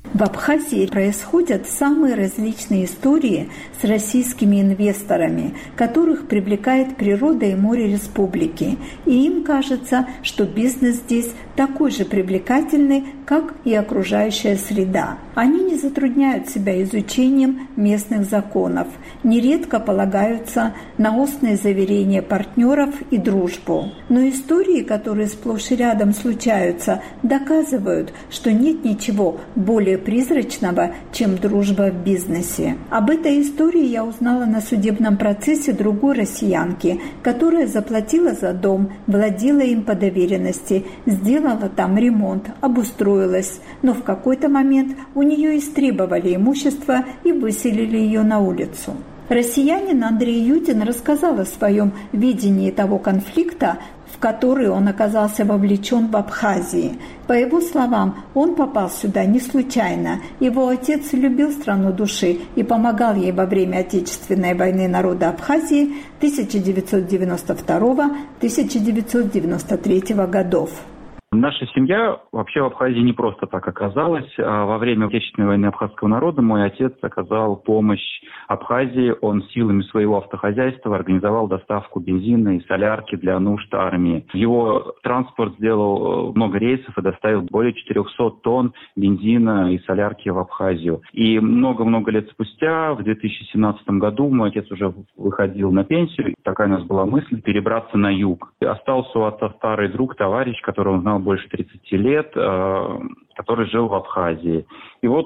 Speaker 8: В Абхазии происходят самые различные истории с российскими инвесторами, которых привлекает природа и море республики. И им кажется, что бизнес здесь такой же привлекательный, как и окружающая среда. Они не затрудняют себя изучением местных законов, нередко полагаются на устные заверения партнеров и дружбу. Но истории, которые сплошь и рядом случаются, доказывают, что нет ничего более призрачного, чем дружба в бизнесе. Об этой истории я узнала на судебном процессе другой россиянки, которая заплатила за дом, владела им по доверенности, сделала там ремонт, обустроилась, но в какой-то момент у нее истребовали имущество и выселили ее на улицу. Россиянин Андрей Юдин рассказал о своем видении того конфликта, в который он оказался вовлечен в Абхазии. По его словам, он попал сюда не случайно. Его отец любил страну души и помогал ей во время Отечественной войны народа Абхазии тысяча девятьсот девяносто второго — тысяча девятьсот девяносто третьего годов.
Speaker 19: Наша семья вообще в Абхазии не просто так оказалась. Во время Отечественной войны абхазского народа мой отец оказал помощь Абхазии. Он силами своего автохозяйства организовал доставку бензина и солярки для нужд армии. Его транспорт сделал много рейсов и доставил более четырехсот тонн бензина и солярки в Абхазию. И много-много лет спустя, в две тысячи семнадцатом году, мой отец уже выходил на пенсию. Такая у нас была мысль перебраться на юг. И остался у отца старый друг, товарищ, которого он знал больше тридцати лет, который жил в Абхазии. И вот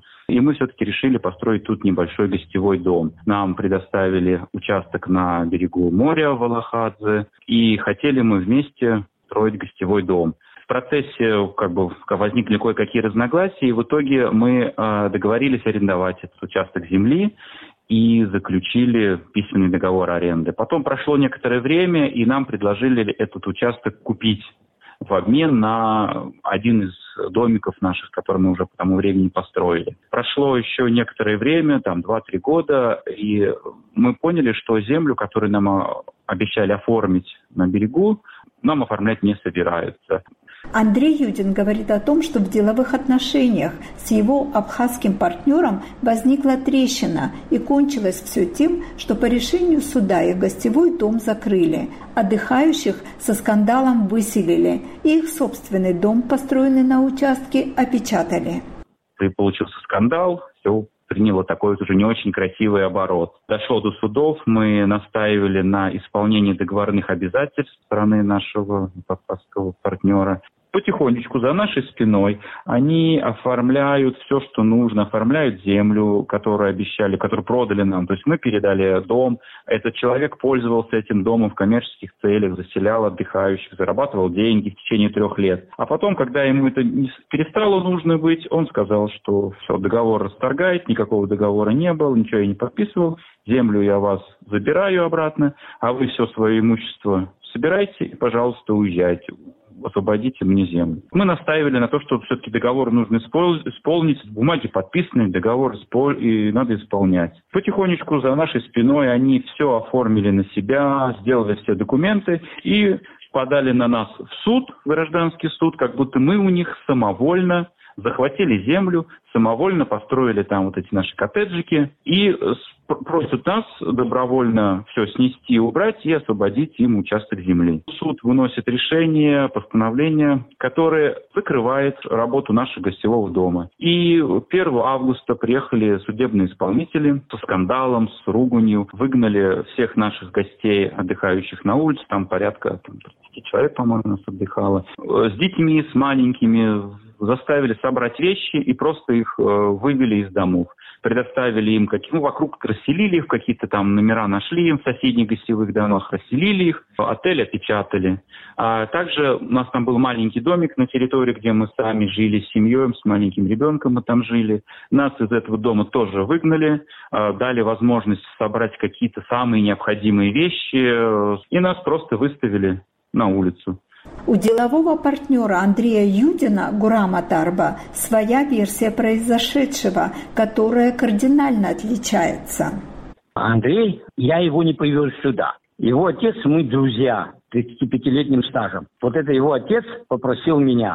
Speaker 19: и мы все-таки решили построить тут небольшой гостевой дом. Нам предоставили участок на берегу моря в Алахадзе, и хотели мы вместе строить гостевой дом. В процессе как бы возникли кое-какие разногласия, и в итоге мы договорились арендовать этот участок земли и заключили письменный договор аренды. Потом прошло некоторое время, и нам предложили этот участок купить в обмен на один из домиков наших, которые мы уже к тому времени построили. Прошло еще некоторое время, там два-три года, и мы поняли, что землю, которую нам обещали оформить на берегу, нам оформлять не собираются.
Speaker 8: Андрей Юдин говорит о том, что в деловых отношениях с его абхазским партнером возникла трещина, и кончилось все тем, что по решению суда их гостевой дом закрыли, отдыхающих со скандалом выселили, и их собственный дом, построенный на участке, опечатали.
Speaker 19: И получился скандал, все приняло такой уже не очень красивый оборот. Дошло до судов, мы настаивали на исполнении договорных обязательств стороны нашего абхазского партнера. Потихонечку за нашей спиной они оформляют все, что нужно, оформляют землю, которую обещали, которую продали нам. То есть мы передали дом, этот человек пользовался этим домом в коммерческих целях, заселял отдыхающих, зарабатывал деньги в течение трех лет. А потом, когда ему это перестало нужно быть, он сказал, что все, договор расторгает, никакого договора не было, ничего я не подписывал, землю я вас забираю обратно, а вы все свое имущество собирайте и, пожалуйста, уезжайте. Освободите мне землю. Мы настаивали на то, что все-таки договор нужно исполнить, бумаги подписаны, договор и надо исполнять. Потихонечку за нашей спиной они все оформили на себя, сделали все документы и подали на нас в суд, в гражданский суд, как будто мы у них самовольно захватили землю, самовольно построили там вот эти наши коттеджики и просят нас добровольно все снести, убрать и освободить им участок земли. Суд выносит решение, постановление, которое закрывает работу нашего гостевого дома. И первого августа приехали судебные исполнители со скандалом, с руганью, выгнали всех наших гостей, отдыхающих на улице, там порядка там, тридцать человек, по-моему, у нас отдыхало, с детьми, с маленькими, заставили собрать вещи и просто их э, вывели из домов. Предоставили им, какие, ну, вокруг расселили их, какие-то там номера нашли им в соседних гостевых домах, расселили их, отель опечатали. А также у нас там был маленький домик на территории, где мы сами жили с семьей, с маленьким ребенком мы там жили. Нас из этого дома тоже выгнали, э, дали возможность собрать какие-то самые необходимые вещи, э, и нас просто выставили на улицу.
Speaker 8: У делового партнера Андрея Юдина, Гурама Тарба, своя версия произошедшего, которая кардинально отличается.
Speaker 20: Андрей, я его не привез сюда. Его отец, мы друзья, тридцатипятилетним стажем. Вот это его отец попросил меня.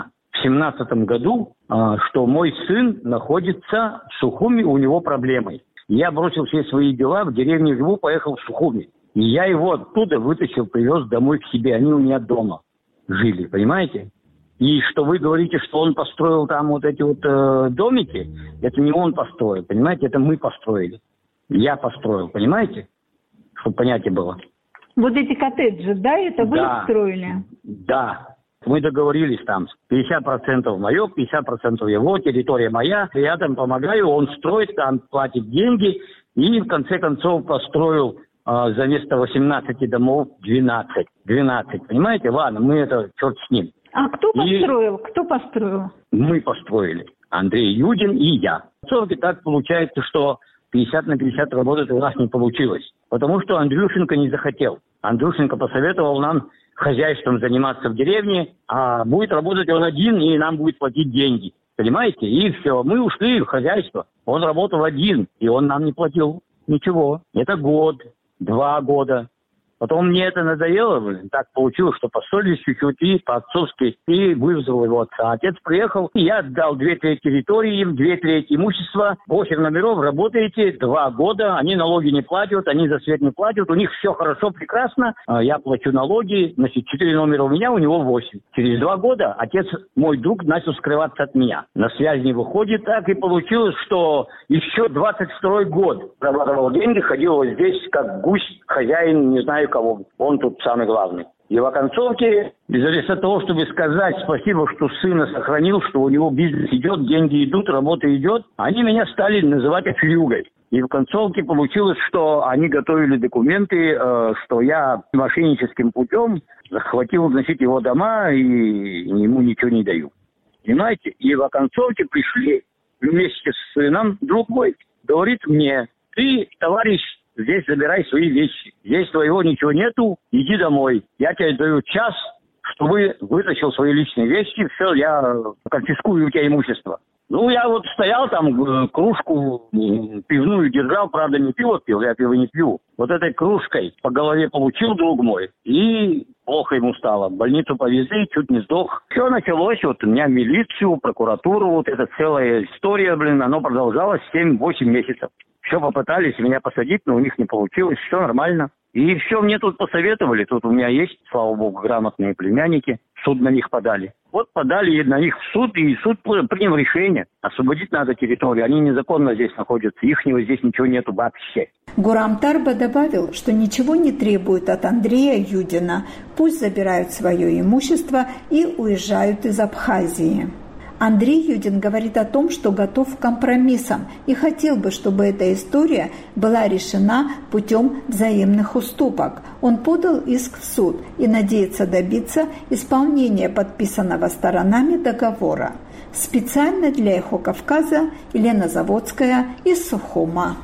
Speaker 20: семнадцатом году, что мой сын находится в Сухуми, у него проблемы. Я бросил все свои дела, в деревне живу, поехал в Сухуми. И я его оттуда вытащил, привез домой к себе. Они у меня дома жили, понимаете? И что вы говорите, что он построил там вот эти вот э, домики, это не он построил, понимаете? Это мы построили. Я построил, понимаете? Чтобы понятие было.
Speaker 8: Вот эти коттеджи, да, это вы
Speaker 20: да,
Speaker 8: строили?
Speaker 20: Да. Мы договорились там, пятьдесят процентов мое, пятьдесят процентов его, территория моя. Я там помогаю, он строит, там платит деньги. И в конце концов построил э, за место восемнадцати домов двенадцать. двенадцать, понимаете? Ладно, мы это, черт с ним.
Speaker 8: А кто построил?
Speaker 20: И
Speaker 8: кто построил?
Speaker 20: Мы построили. Андрей Юдин и я. В так получается, что пятьдесят на пятьдесят работать у нас не получилось. Потому что Андрюшенко не захотел. Андрюшенко посоветовал нам хозяйством заниматься в деревне, а будет работать он один, и нам будет платить деньги. Понимаете? И все. Мы ушли в хозяйство. Он работал один, и он нам не платил ничего. Это год, два года. Потом мне это надоело, блин, так получилось, что поссорились чуть-чуть и по-отцовски, и вывезал его отца. Отец приехал, и я отдал две трети территории им, две трети имущества, восемь номеров, работаете, два года, они налоги не платят, они за свет не платят, у них все хорошо, прекрасно, я плачу налоги, значит, четыре номера у меня, у него восемь. Через два года отец, мой друг, начал скрываться от меня. На связь не выходит, так и получилось, что еще двадцать второй год зарабатывал деньги, ходил вот здесь, как гусь, хозяин, не знаю кого. Он тут самый главный. И в оконцовке, вместо того, чтобы сказать спасибо, что сына сохранил, что у него бизнес идет, деньги идут, работа идет, они меня стали называть аферюгой. И в концовке получилось, что они готовили документы, э, что я мошенническим путем захватил, значит, его дома и ему ничего не даю. Понимаете? И в оконцовке пришли вместе с сыном, друг мой, говорит мне: ты, товарищ, здесь забирай свои вещи. Здесь твоего ничего нету, иди домой. Я тебе даю час, чтобы вытащил свои личные вещи. Все, я конфискую у тебя имущество. Ну, я вот стоял там, кружку пивную держал, правда, не пиво пил, я пиво не пью. Вот этой кружкой по голове получил друг мой, и плохо ему стало. В больницу повезли, чуть не сдох. Все началось, вот у меня милицию, прокуратуру, вот эта целая история, блин, оно продолжалось семь-восемь месяцев. Все попытались меня посадить, но у них не получилось, все нормально. И все мне тут посоветовали, тут у меня есть, слава богу, грамотные племянники, суд на них подали. Вот подали на них в суд, и суд принял решение. Освободить надо территорию, они незаконно здесь находятся, ихнего здесь ничего нету вообще.
Speaker 8: Гурам Тарба добавил, что ничего не требует от Андрея Юдина, пусть забирают свое имущество и уезжают из Абхазии. Андрей Юдин говорит о том, что готов к компромиссам и хотел бы, чтобы эта история была решена путем взаимных уступок. Он подал иск в суд и надеется добиться исполнения подписанного сторонами договора. Специально для «Эхо Кавказа» Елена Заводская из Сухума.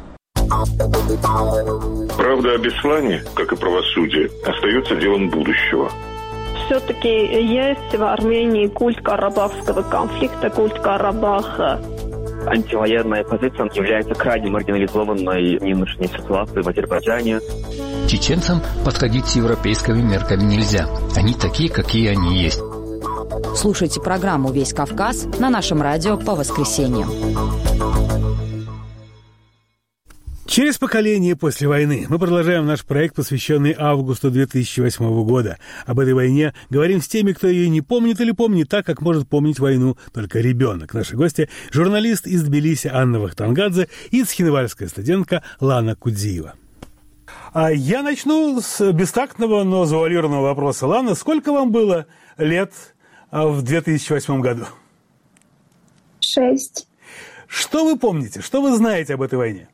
Speaker 21: Правда о Беслане, как и правосудие, остается делом будущего.
Speaker 22: Все-таки есть в Армении культ карабахского конфликта, культ Карабаха.
Speaker 23: Антивоенная позиция является крайне маргинализованной в нынешней ситуации в Азербайджане.
Speaker 24: Чеченцам подходить с европейскими мерками нельзя. Они такие, какие они есть.
Speaker 6: Слушайте программу «Весь Кавказ» на нашем радио по воскресеньям.
Speaker 1: Через поколение после войны мы продолжаем наш проект, посвященный августу две тысячи восьмого года. Об этой войне говорим с теми, кто ее не помнит или помнит так, как может помнить войну только ребенок. Наши гости – журналист из Тбилиси Анна Вахтангадзе и цхинвальская студентка Лана Кудзиева. А я начну с бестактного, но завуалированного вопроса. Лана, сколько вам было лет в две тысячи восьмом году?
Speaker 25: Шесть.
Speaker 1: Что вы помните? Что вы знаете об этой войне?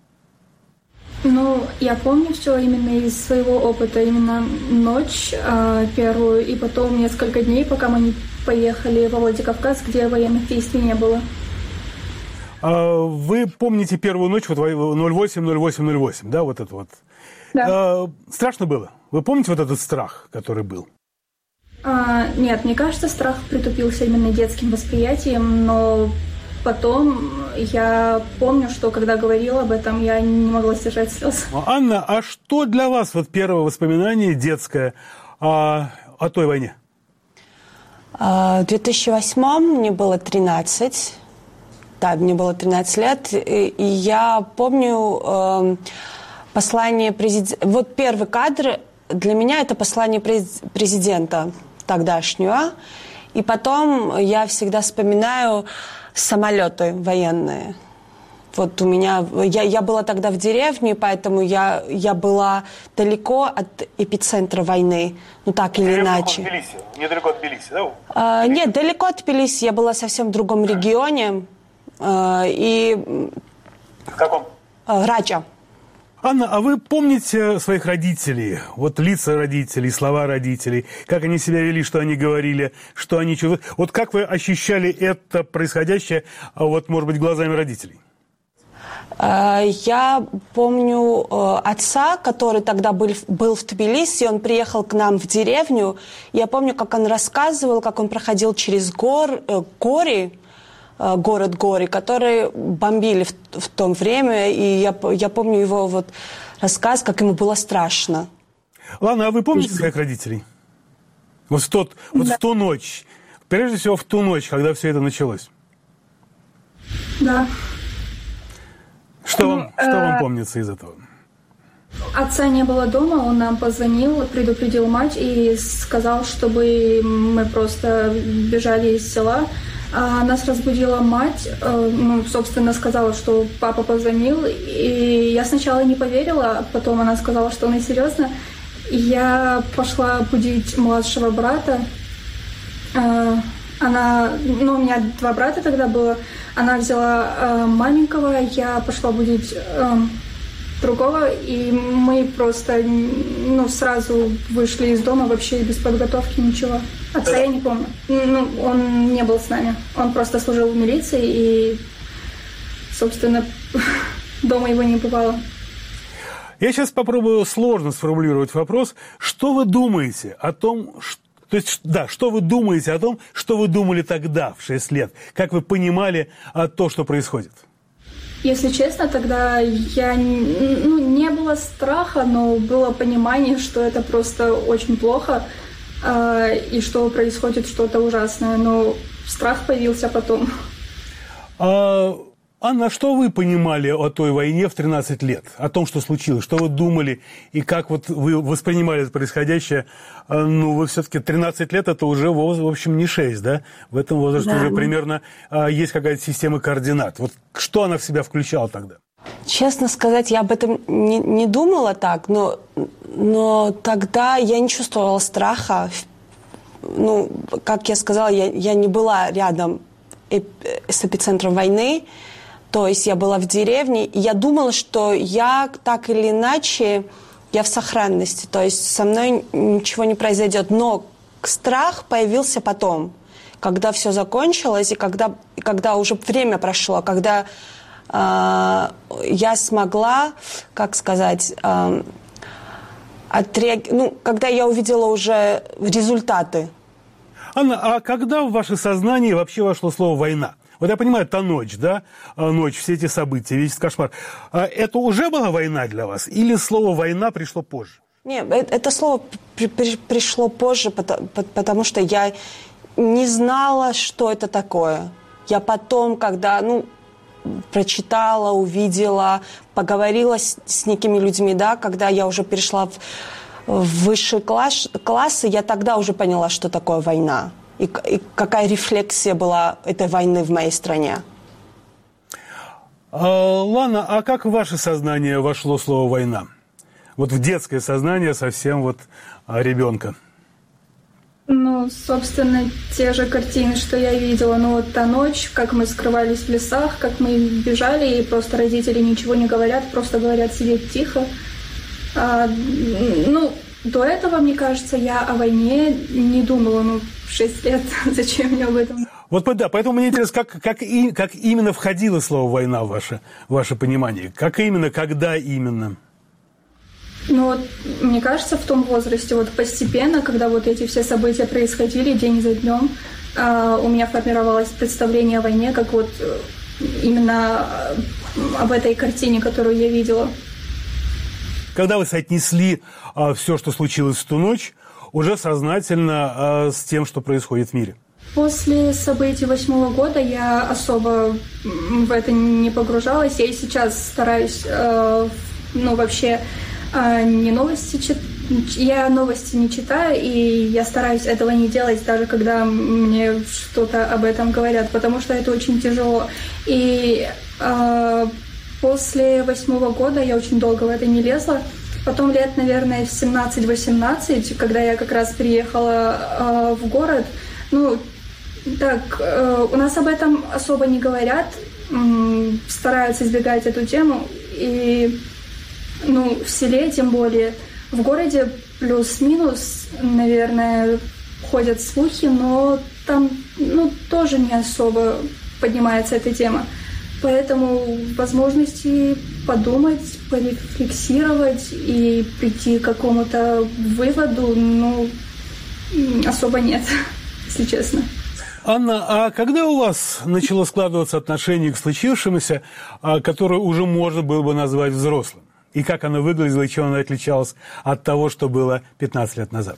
Speaker 25: Ну, я помню все именно из своего опыта, именно ночь э, первую, и потом несколько дней, пока мы не поехали во Владикавказ, где военных действий не было.
Speaker 1: А вы помните первую ночь, вот ноль восемь ноль восемь ноль восемь, да, вот это вот?
Speaker 25: Да.
Speaker 1: А, страшно было? Вы помните вот этот страх, который был?
Speaker 25: А, нет, мне кажется, страх притупился именно детским восприятием, но... Потом я помню, что когда говорила об этом, я не могла сдержать слез.
Speaker 1: Анна, а что для вас вот первое воспоминание детское о, о той войне?
Speaker 2: В две тысячи восьмом мне было тринадцать. Да, мне было тринадцать лет. И, и я помню э, послание президента. Вот первый кадр для меня это послание президента тогдашнего. И потом я всегда вспоминаю самолеты военные. Вот у меня... Я, я была тогда в деревне, поэтому я, я была далеко от эпицентра войны. Ну, так или
Speaker 1: Деревня
Speaker 2: иначе.
Speaker 1: Тбилиси. Недалеко от Тбилиси, да?
Speaker 2: А, нет, далеко от Тбилиси. Я была совсем в другом регионе. А, и...
Speaker 1: В каком?
Speaker 2: Рача.
Speaker 1: Анна, а вы помните своих родителей? Вот лица родителей, слова родителей, как они себя вели, что они говорили, что они чувствовали? Вот как вы ощущали это происходящее, вот, может быть, глазами родителей?
Speaker 2: Я помню отца, который тогда был, был в Тбилиси, он приехал к нам в деревню. Я помню, как он рассказывал, как он проходил через гор, Гори, город Гори, который бомбили в, в то время. И я, я помню его вот рассказ, как ему было страшно.
Speaker 1: Ладно, а вы помните своих родителей? Вот в, тот, вот да. в ту ночь, прежде всего в ту ночь, когда все это началось.
Speaker 25: Да.
Speaker 1: Что вам, что вам помнится из этого?
Speaker 25: Отца не было дома, он нам позвонил, предупредил мать и сказал, чтобы мы просто бежали из села. А нас разбудила мать, ну, собственно, сказала, что папа позвонил. И я сначала не поверила, а потом она сказала, что он и серьезно. И я пошла будить младшего брата. Она, ну, у меня два брата тогда было. Она взяла маленького, я пошла будить другого, и мы просто, ну, сразу вышли из дома вообще без подготовки, ничего. Отца я не помню. Ну, он не был с нами. Он просто служил в милиции, и, собственно, дома его не бывало.
Speaker 1: Я сейчас попробую сложно сформулировать вопрос. Что вы думаете о том, что... То есть, да, что вы думаете о том, что вы думали тогда, в шесть лет? Как вы понимали а, то, что происходит?
Speaker 25: Если честно, тогда я, ну, не было страха, но было понимание, что это просто очень плохо э, и что происходит что-то ужасное. Но страх появился потом.
Speaker 1: А, Анна, что вы понимали о той войне в тринадцать лет? О том, что случилось? Что вы думали и как вот вы воспринимали это происходящее? Ну, вы все-таки тринадцать лет, это уже, в общем, не шесть, да? В этом возрасте да. уже примерно а, есть какая-то система координат. Вот что она в себя включала тогда?
Speaker 2: Честно сказать, я об этом не, не думала так, но, но тогда я не чувствовала страха. Ну, как я сказала, я, я не была рядом эп, с эпицентром войны. То есть я была в деревне, и я думала, что я так или иначе, я в сохранности, то есть со мной ничего не произойдет. Но страх появился потом, когда все закончилось, и когда, и когда уже время прошло, когда э, я смогла, как сказать, э, отреаг... ну, когда я увидела уже результаты.
Speaker 1: Анна, а когда в ваше сознание вообще вошло слово «война»? Вот я понимаю, та ночь, да, ночь, все эти события, весь этот кошмар. Это уже была война для вас? Или слово «война» пришло позже?
Speaker 2: Нет, это слово при, при, пришло позже, потому, потому что я не знала, что это такое. Я потом, когда, ну, прочитала, увидела, поговорила с, с некими людьми, да, когда я уже перешла в, в высшие класс, классы, я тогда уже поняла, что такое война. И, и какая рефлексия была этой войны в моей стране.
Speaker 1: А, Лана, а как в ваше сознание вошло слово «война»? Вот в детское сознание совсем вот а, ребенка.
Speaker 25: Ну, собственно, те же картины, что я видела. Ну, вот та ночь, как мы скрывались в лесах, как мы бежали, и просто родители ничего не говорят, просто говорят сидеть тихо. А, ну, до этого, мне кажется, я о войне не думала. Ну, шесть лет, зачем мне об этом?
Speaker 1: Вот да, поэтому мне интересно, как, как, и, как именно входило слово «война» в ваше, в ваше понимание? Как именно, когда именно?
Speaker 25: Ну вот, мне кажется, в том возрасте, вот постепенно, когда вот эти все события происходили день за днем, э, у меня формировалось представление о войне, как вот именно об этой картине, которую я видела.
Speaker 1: Когда вы соотнесли э, все, что случилось в ту ночь, уже сознательно э, с тем, что происходит в мире?
Speaker 25: После событий восьмого года я особо в это не погружалась. Я и сейчас стараюсь, э, ну, вообще э, не новости читать. Я новости не читаю, и я стараюсь этого не делать, даже когда мне что-то об этом говорят, потому что это очень тяжело. И э, после восьмого года я очень долго в это не лезла. Потом лет, наверное, в семнадцать-восемнадцать, когда я как раз переехала э, в город, ну, так, э, у нас об этом особо не говорят, э, стараются избегать эту тему, и, ну, в селе тем более. В городе плюс-минус, наверное, ходят слухи, но там, ну, тоже не особо поднимается эта тема. Поэтому возможности подумать, порефлексировать и прийти к какому-то выводу, ну, особо нет, если честно.
Speaker 1: Анна, а когда у вас начало складываться отношение к случившемуся, которое уже можно было бы назвать взрослым? И как оно выглядело, и чем оно отличалось от того, что было пятнадцать лет назад?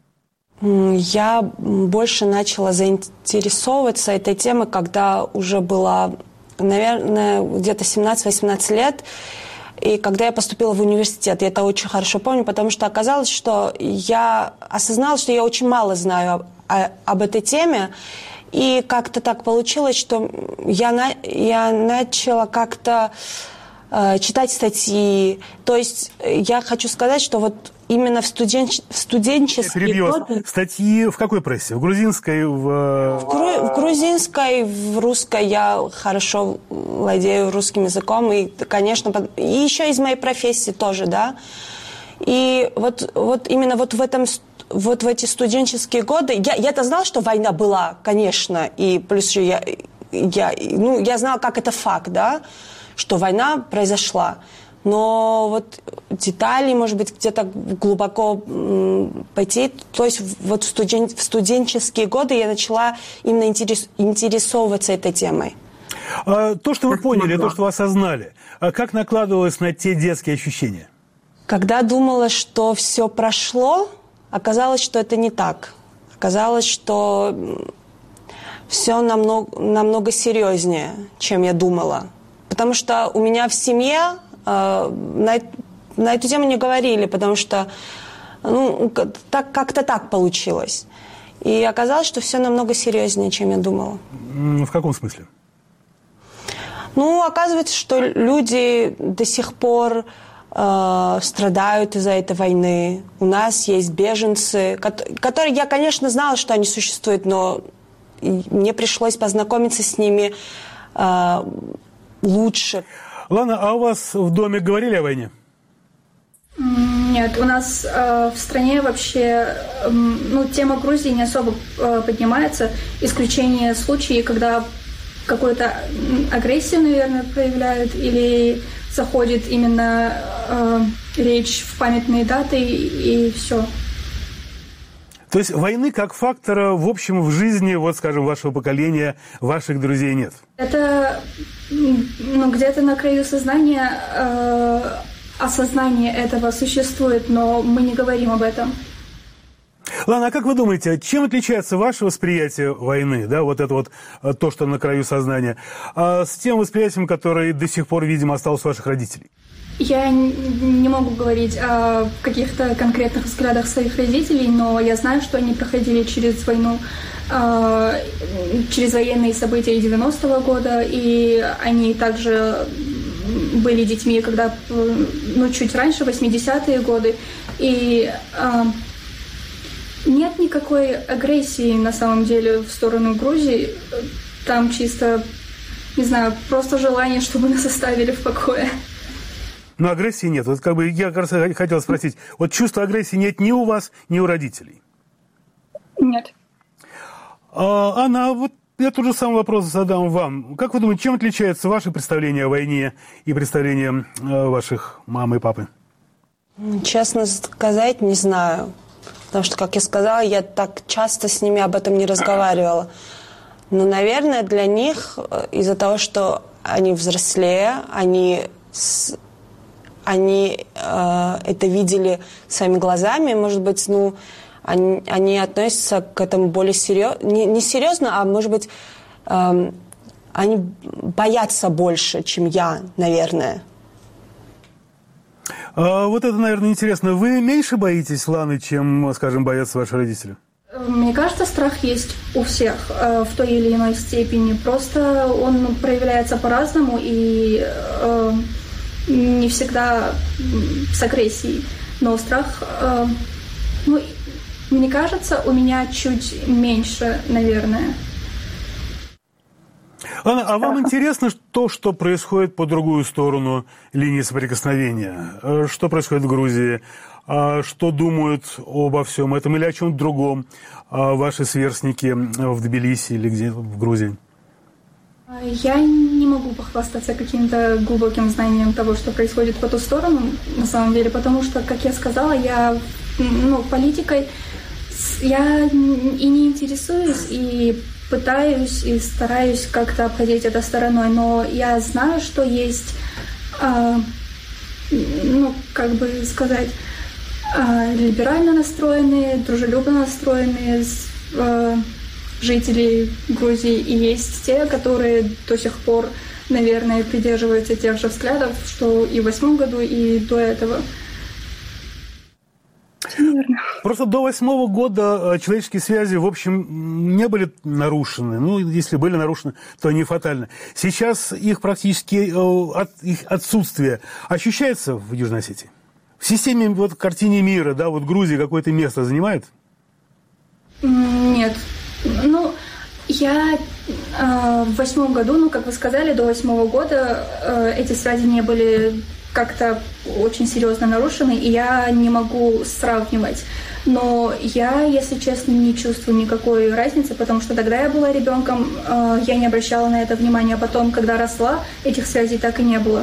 Speaker 2: Я больше начала заинтересовываться этой темой, когда уже была, наверное, где-то семнадцать-восемнадцать лет, и когда я поступила в университет. Я это очень хорошо помню, потому что оказалось, что я осознала, что я очень мало знаю об, об этой теме, и как-то так получилось, что я, на, я начала как-то читать статьи. То есть я хочу сказать, что вот именно в, студен... в студенческие годы...
Speaker 1: Статьи в какой прессе? В грузинской? В,
Speaker 2: в, гру... в грузинской, в русской. Я хорошо владею русским языком. И, конечно, и еще из моей профессии тоже, да. И вот, вот именно вот в этом... Вот в эти студенческие годы... Я, я-то знала, что война была, конечно. И плюс еще я... я, ну, я знала, как это факт, да, что война произошла. Но вот детали, может быть, где-то глубоко м, пойти. То есть вот в, студен... в студенческие годы я начала именно интерес... интересовываться этой темой.
Speaker 1: А, то, что вы поняли, то, что вы осознали, а как накладывалось на те детские ощущения?
Speaker 2: Когда думала, что все прошло, оказалось, что это не так. Оказалось, что все намного, намного серьезнее, чем я думала. Потому что у меня в семье э, на, на эту тему не говорили, потому что ну, так, как-то так получилось. И оказалось, что все намного серьезнее, чем я думала.
Speaker 1: В каком смысле?
Speaker 2: Ну, оказывается, что люди до сих пор э, страдают из-за этой войны. У нас есть беженцы, которые, я, конечно, знала, что они существуют, но мне пришлось познакомиться с ними э, лучше.
Speaker 1: Лана, а у вас в доме говорили о войне?
Speaker 25: Нет, у нас э, в стране вообще э, ну, тема Грузии не особо э, поднимается. Исключение случаев, когда какую-то агрессию, наверное, проявляют или заходит именно э, речь в памятные даты и, и все.
Speaker 1: То есть войны как фактора, в общем, в жизни, вот, скажем, вашего поколения, ваших друзей нет?
Speaker 25: Это ну, где-то на краю сознания, э, осознание этого существует, но мы не говорим об этом.
Speaker 1: Лана, а как вы думаете, чем отличается ваше восприятие войны, да, вот это вот то, что на краю сознания, а с тем восприятием, которое до сих пор, видимо, осталось у ваших родителей?
Speaker 25: Я не могу говорить о каких-то конкретных взглядах своих родителей, но я знаю, что они проходили через войну, э, через военные события девяностого года, и они также были детьми, когда, ну, чуть раньше, восьмидесятые годы, и э, нет никакой агрессии на самом деле в сторону Грузии, там чисто, не знаю, просто желание, чтобы нас оставили в покое.
Speaker 1: Но агрессии нет. Вот как бы я как раз хотел спросить, вот чувства агрессии нет ни у вас, ни у родителей?
Speaker 25: Нет.
Speaker 1: А, Анна, вот я тот же самый вопрос задам вам. Как вы думаете, чем отличается ваше представление о войне и представление э, ваших мамы и папы?
Speaker 2: Честно сказать, не знаю. Потому что, как я сказала, я так часто с ними об этом не разговаривала. Но, наверное, для них, из-за того, что они взрослее, они... С... Они э, это видели своими глазами, может быть, ну, они, они относятся к этому более серьезно, не, не серьезно, а может быть, эм, они боятся больше, чем я, наверное.
Speaker 1: А вот это, наверное, интересно. Вы меньше боитесь, Ланы, чем, скажем, боятся ваши родители?
Speaker 25: Мне кажется, страх есть у всех э, в той или иной степени. Просто он проявляется по-разному и э, не всегда с агрессией. Но страх, э, ну, мне кажется, у меня чуть меньше, наверное.
Speaker 1: Анна, а вам интересно то, что происходит по другую сторону линии соприкосновения? Что происходит в Грузии? Что думают обо всем этом или о чем-то другом ваши сверстники в Тбилиси или где в Грузии?
Speaker 25: Я не могу похвастаться каким-то глубоким знанием того, что происходит по ту сторону, на самом деле, потому что, как я сказала, я, ну, политикой я и не интересуюсь, и пытаюсь и стараюсь как-то обходить это стороной, но я знаю, что есть, э, ну, как бы сказать, э, либерально настроенные, дружелюбно настроенные э, жители Грузии, и есть те, которые до сих пор, наверное, придерживаются тех же взглядов, что и в восьмом году, и до этого. Наверное.
Speaker 1: Просто до восьмого года человеческие связи, в общем, не были нарушены. Ну, если были нарушены, то они фатальны. Сейчас их практически от, их отсутствие ощущается в Южной Осетии? В системе, вот, картине мира, да, вот Грузия какое-то место занимает?
Speaker 25: Нет. Ну, я э, в восьмом году, ну, как вы сказали, до восьмого года э, эти связи не были как-то очень серьезно нарушены, и я не могу сравнивать. Но я, если честно, не чувствую никакой разницы, потому что тогда я была ребенком, э, я не обращала на это внимания, а потом, когда росла, этих связей так и не было.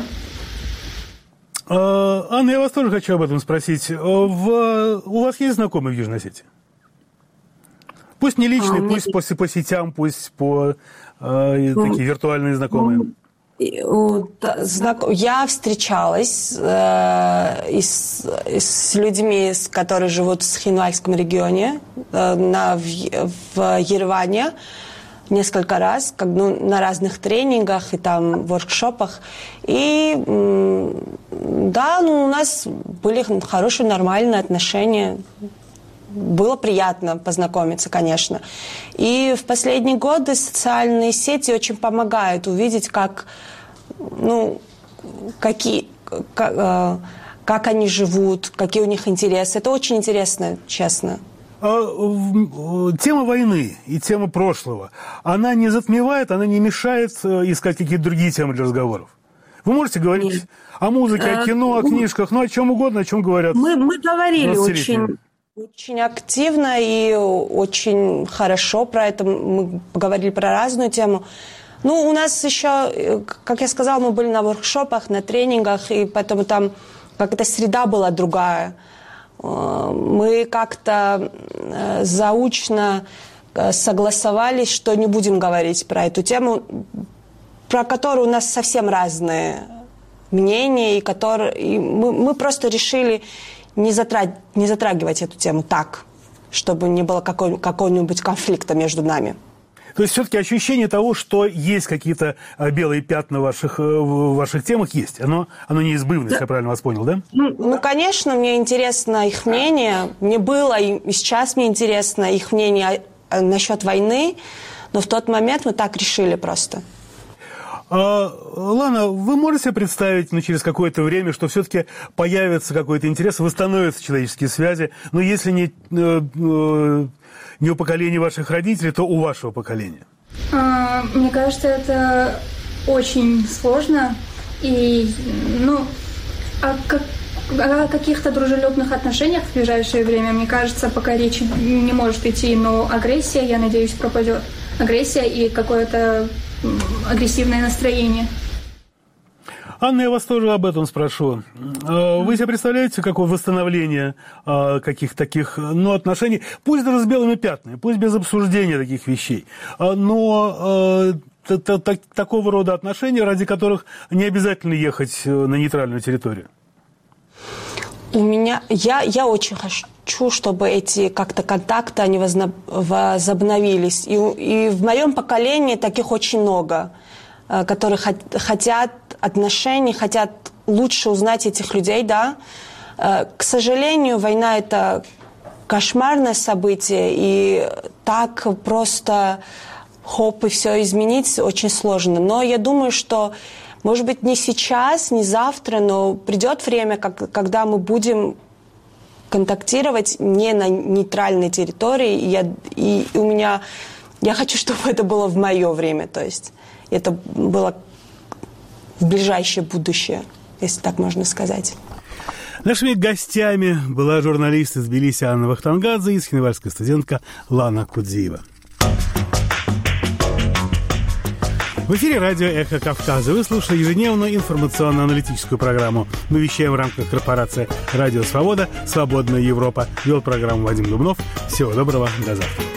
Speaker 1: Анна, я вас тоже хочу об этом спросить. В... У вас есть знакомые в Южной Осетии? Пусть не личные, а, пусть по, по сетям, пусть по э, такие виртуальные знакомые.
Speaker 2: Я встречалась э, и с, и с людьми, которые живут в Хинвальском регионе, э, на, в, в Ереване несколько раз, как, ну, на разных тренингах и там воркшопах. И э, да, ну, у нас были хорошие, нормальные отношения. Было приятно познакомиться, конечно. И в последние годы социальные сети очень помогают увидеть, как, ну, какие, как, как они живут, какие у них интересы. Это очень интересно, честно.
Speaker 1: Тема войны и тема прошлого, она не затмевает, она не мешает искать какие-то другие темы для разговоров? Вы можете говорить Нет. о музыке, о кино, о книжках, ну, о чем угодно, о чем говорят.
Speaker 2: Мы, мы говорили очень... Очень активно и очень хорошо про это. Мы поговорили про разную тему. Ну, у нас еще, как я сказала, мы были на воркшопах, на тренингах, и поэтому там как-то среда была другая. Мы как-то заочно согласовались, что не будем говорить про эту тему, про которую у нас совсем разные мнения, и, которые, и мы, мы просто решили... Не, затраг... не затрагивать эту тему так, чтобы не было какой... какого-нибудь конфликта между нами.
Speaker 1: То есть все-таки ощущение того, что есть какие-то белые пятна в ваших, в ваших темах, есть. Оно, оно неизбывно, да. Если я правильно вас понял, да?
Speaker 2: Ну, ну, конечно, мне интересно их мнение. Мне было, и сейчас мне интересно их мнение насчет войны. Но в тот момент мы так решили просто.
Speaker 1: А, Лана, вы можете представить, ну, через какое-то время, что все-таки появится какой-то интерес, восстановятся человеческие связи, но если не, э, э, не у поколения ваших родителей, то у вашего поколения?
Speaker 25: А, мне кажется, это очень сложно. И, ну, о, как, о каких-то дружелюбных отношениях в ближайшее время, мне кажется, пока речи не может идти, но агрессия, я надеюсь, пропадет. Агрессия и какое-то агрессивное настроение.
Speaker 1: Анна, я вас тоже об этом спрошу. Вы себе представляете, какое восстановление каких-то таких, ну, отношений, пусть даже с белыми пятнами, пусть без обсуждения таких вещей, но такого рода отношения, ради которых не обязательно ехать на нейтральную территорию?
Speaker 2: У меня, я, я очень хочу, чтобы эти как-то контакты, они возобновились. И, и в моем поколении таких очень много, которые хотят отношений, хотят лучше узнать этих людей, да. К сожалению, война – это кошмарное событие, и так просто хоп и все изменить очень сложно. Но я думаю, что, может быть, не сейчас, не завтра, но придет время, как, когда мы будем контактировать не на нейтральной территории. И, я, и у меня, я хочу, чтобы это было в мое время, то есть это было в ближайшее будущее, если так можно сказать.
Speaker 1: Нашими гостями была журналист из Тбилиси Анна Вахтангадзе и схинвальская студентка Лана Кудзиева. В эфире радио «Эхо Кавказа». Вы слушали ежедневную информационно-аналитическую программу. Мы вещаем в рамках корпорации «Радио Свобода», «Свободная Европа». Вел программу Вадим Дубнов. Всего доброго, до завтра.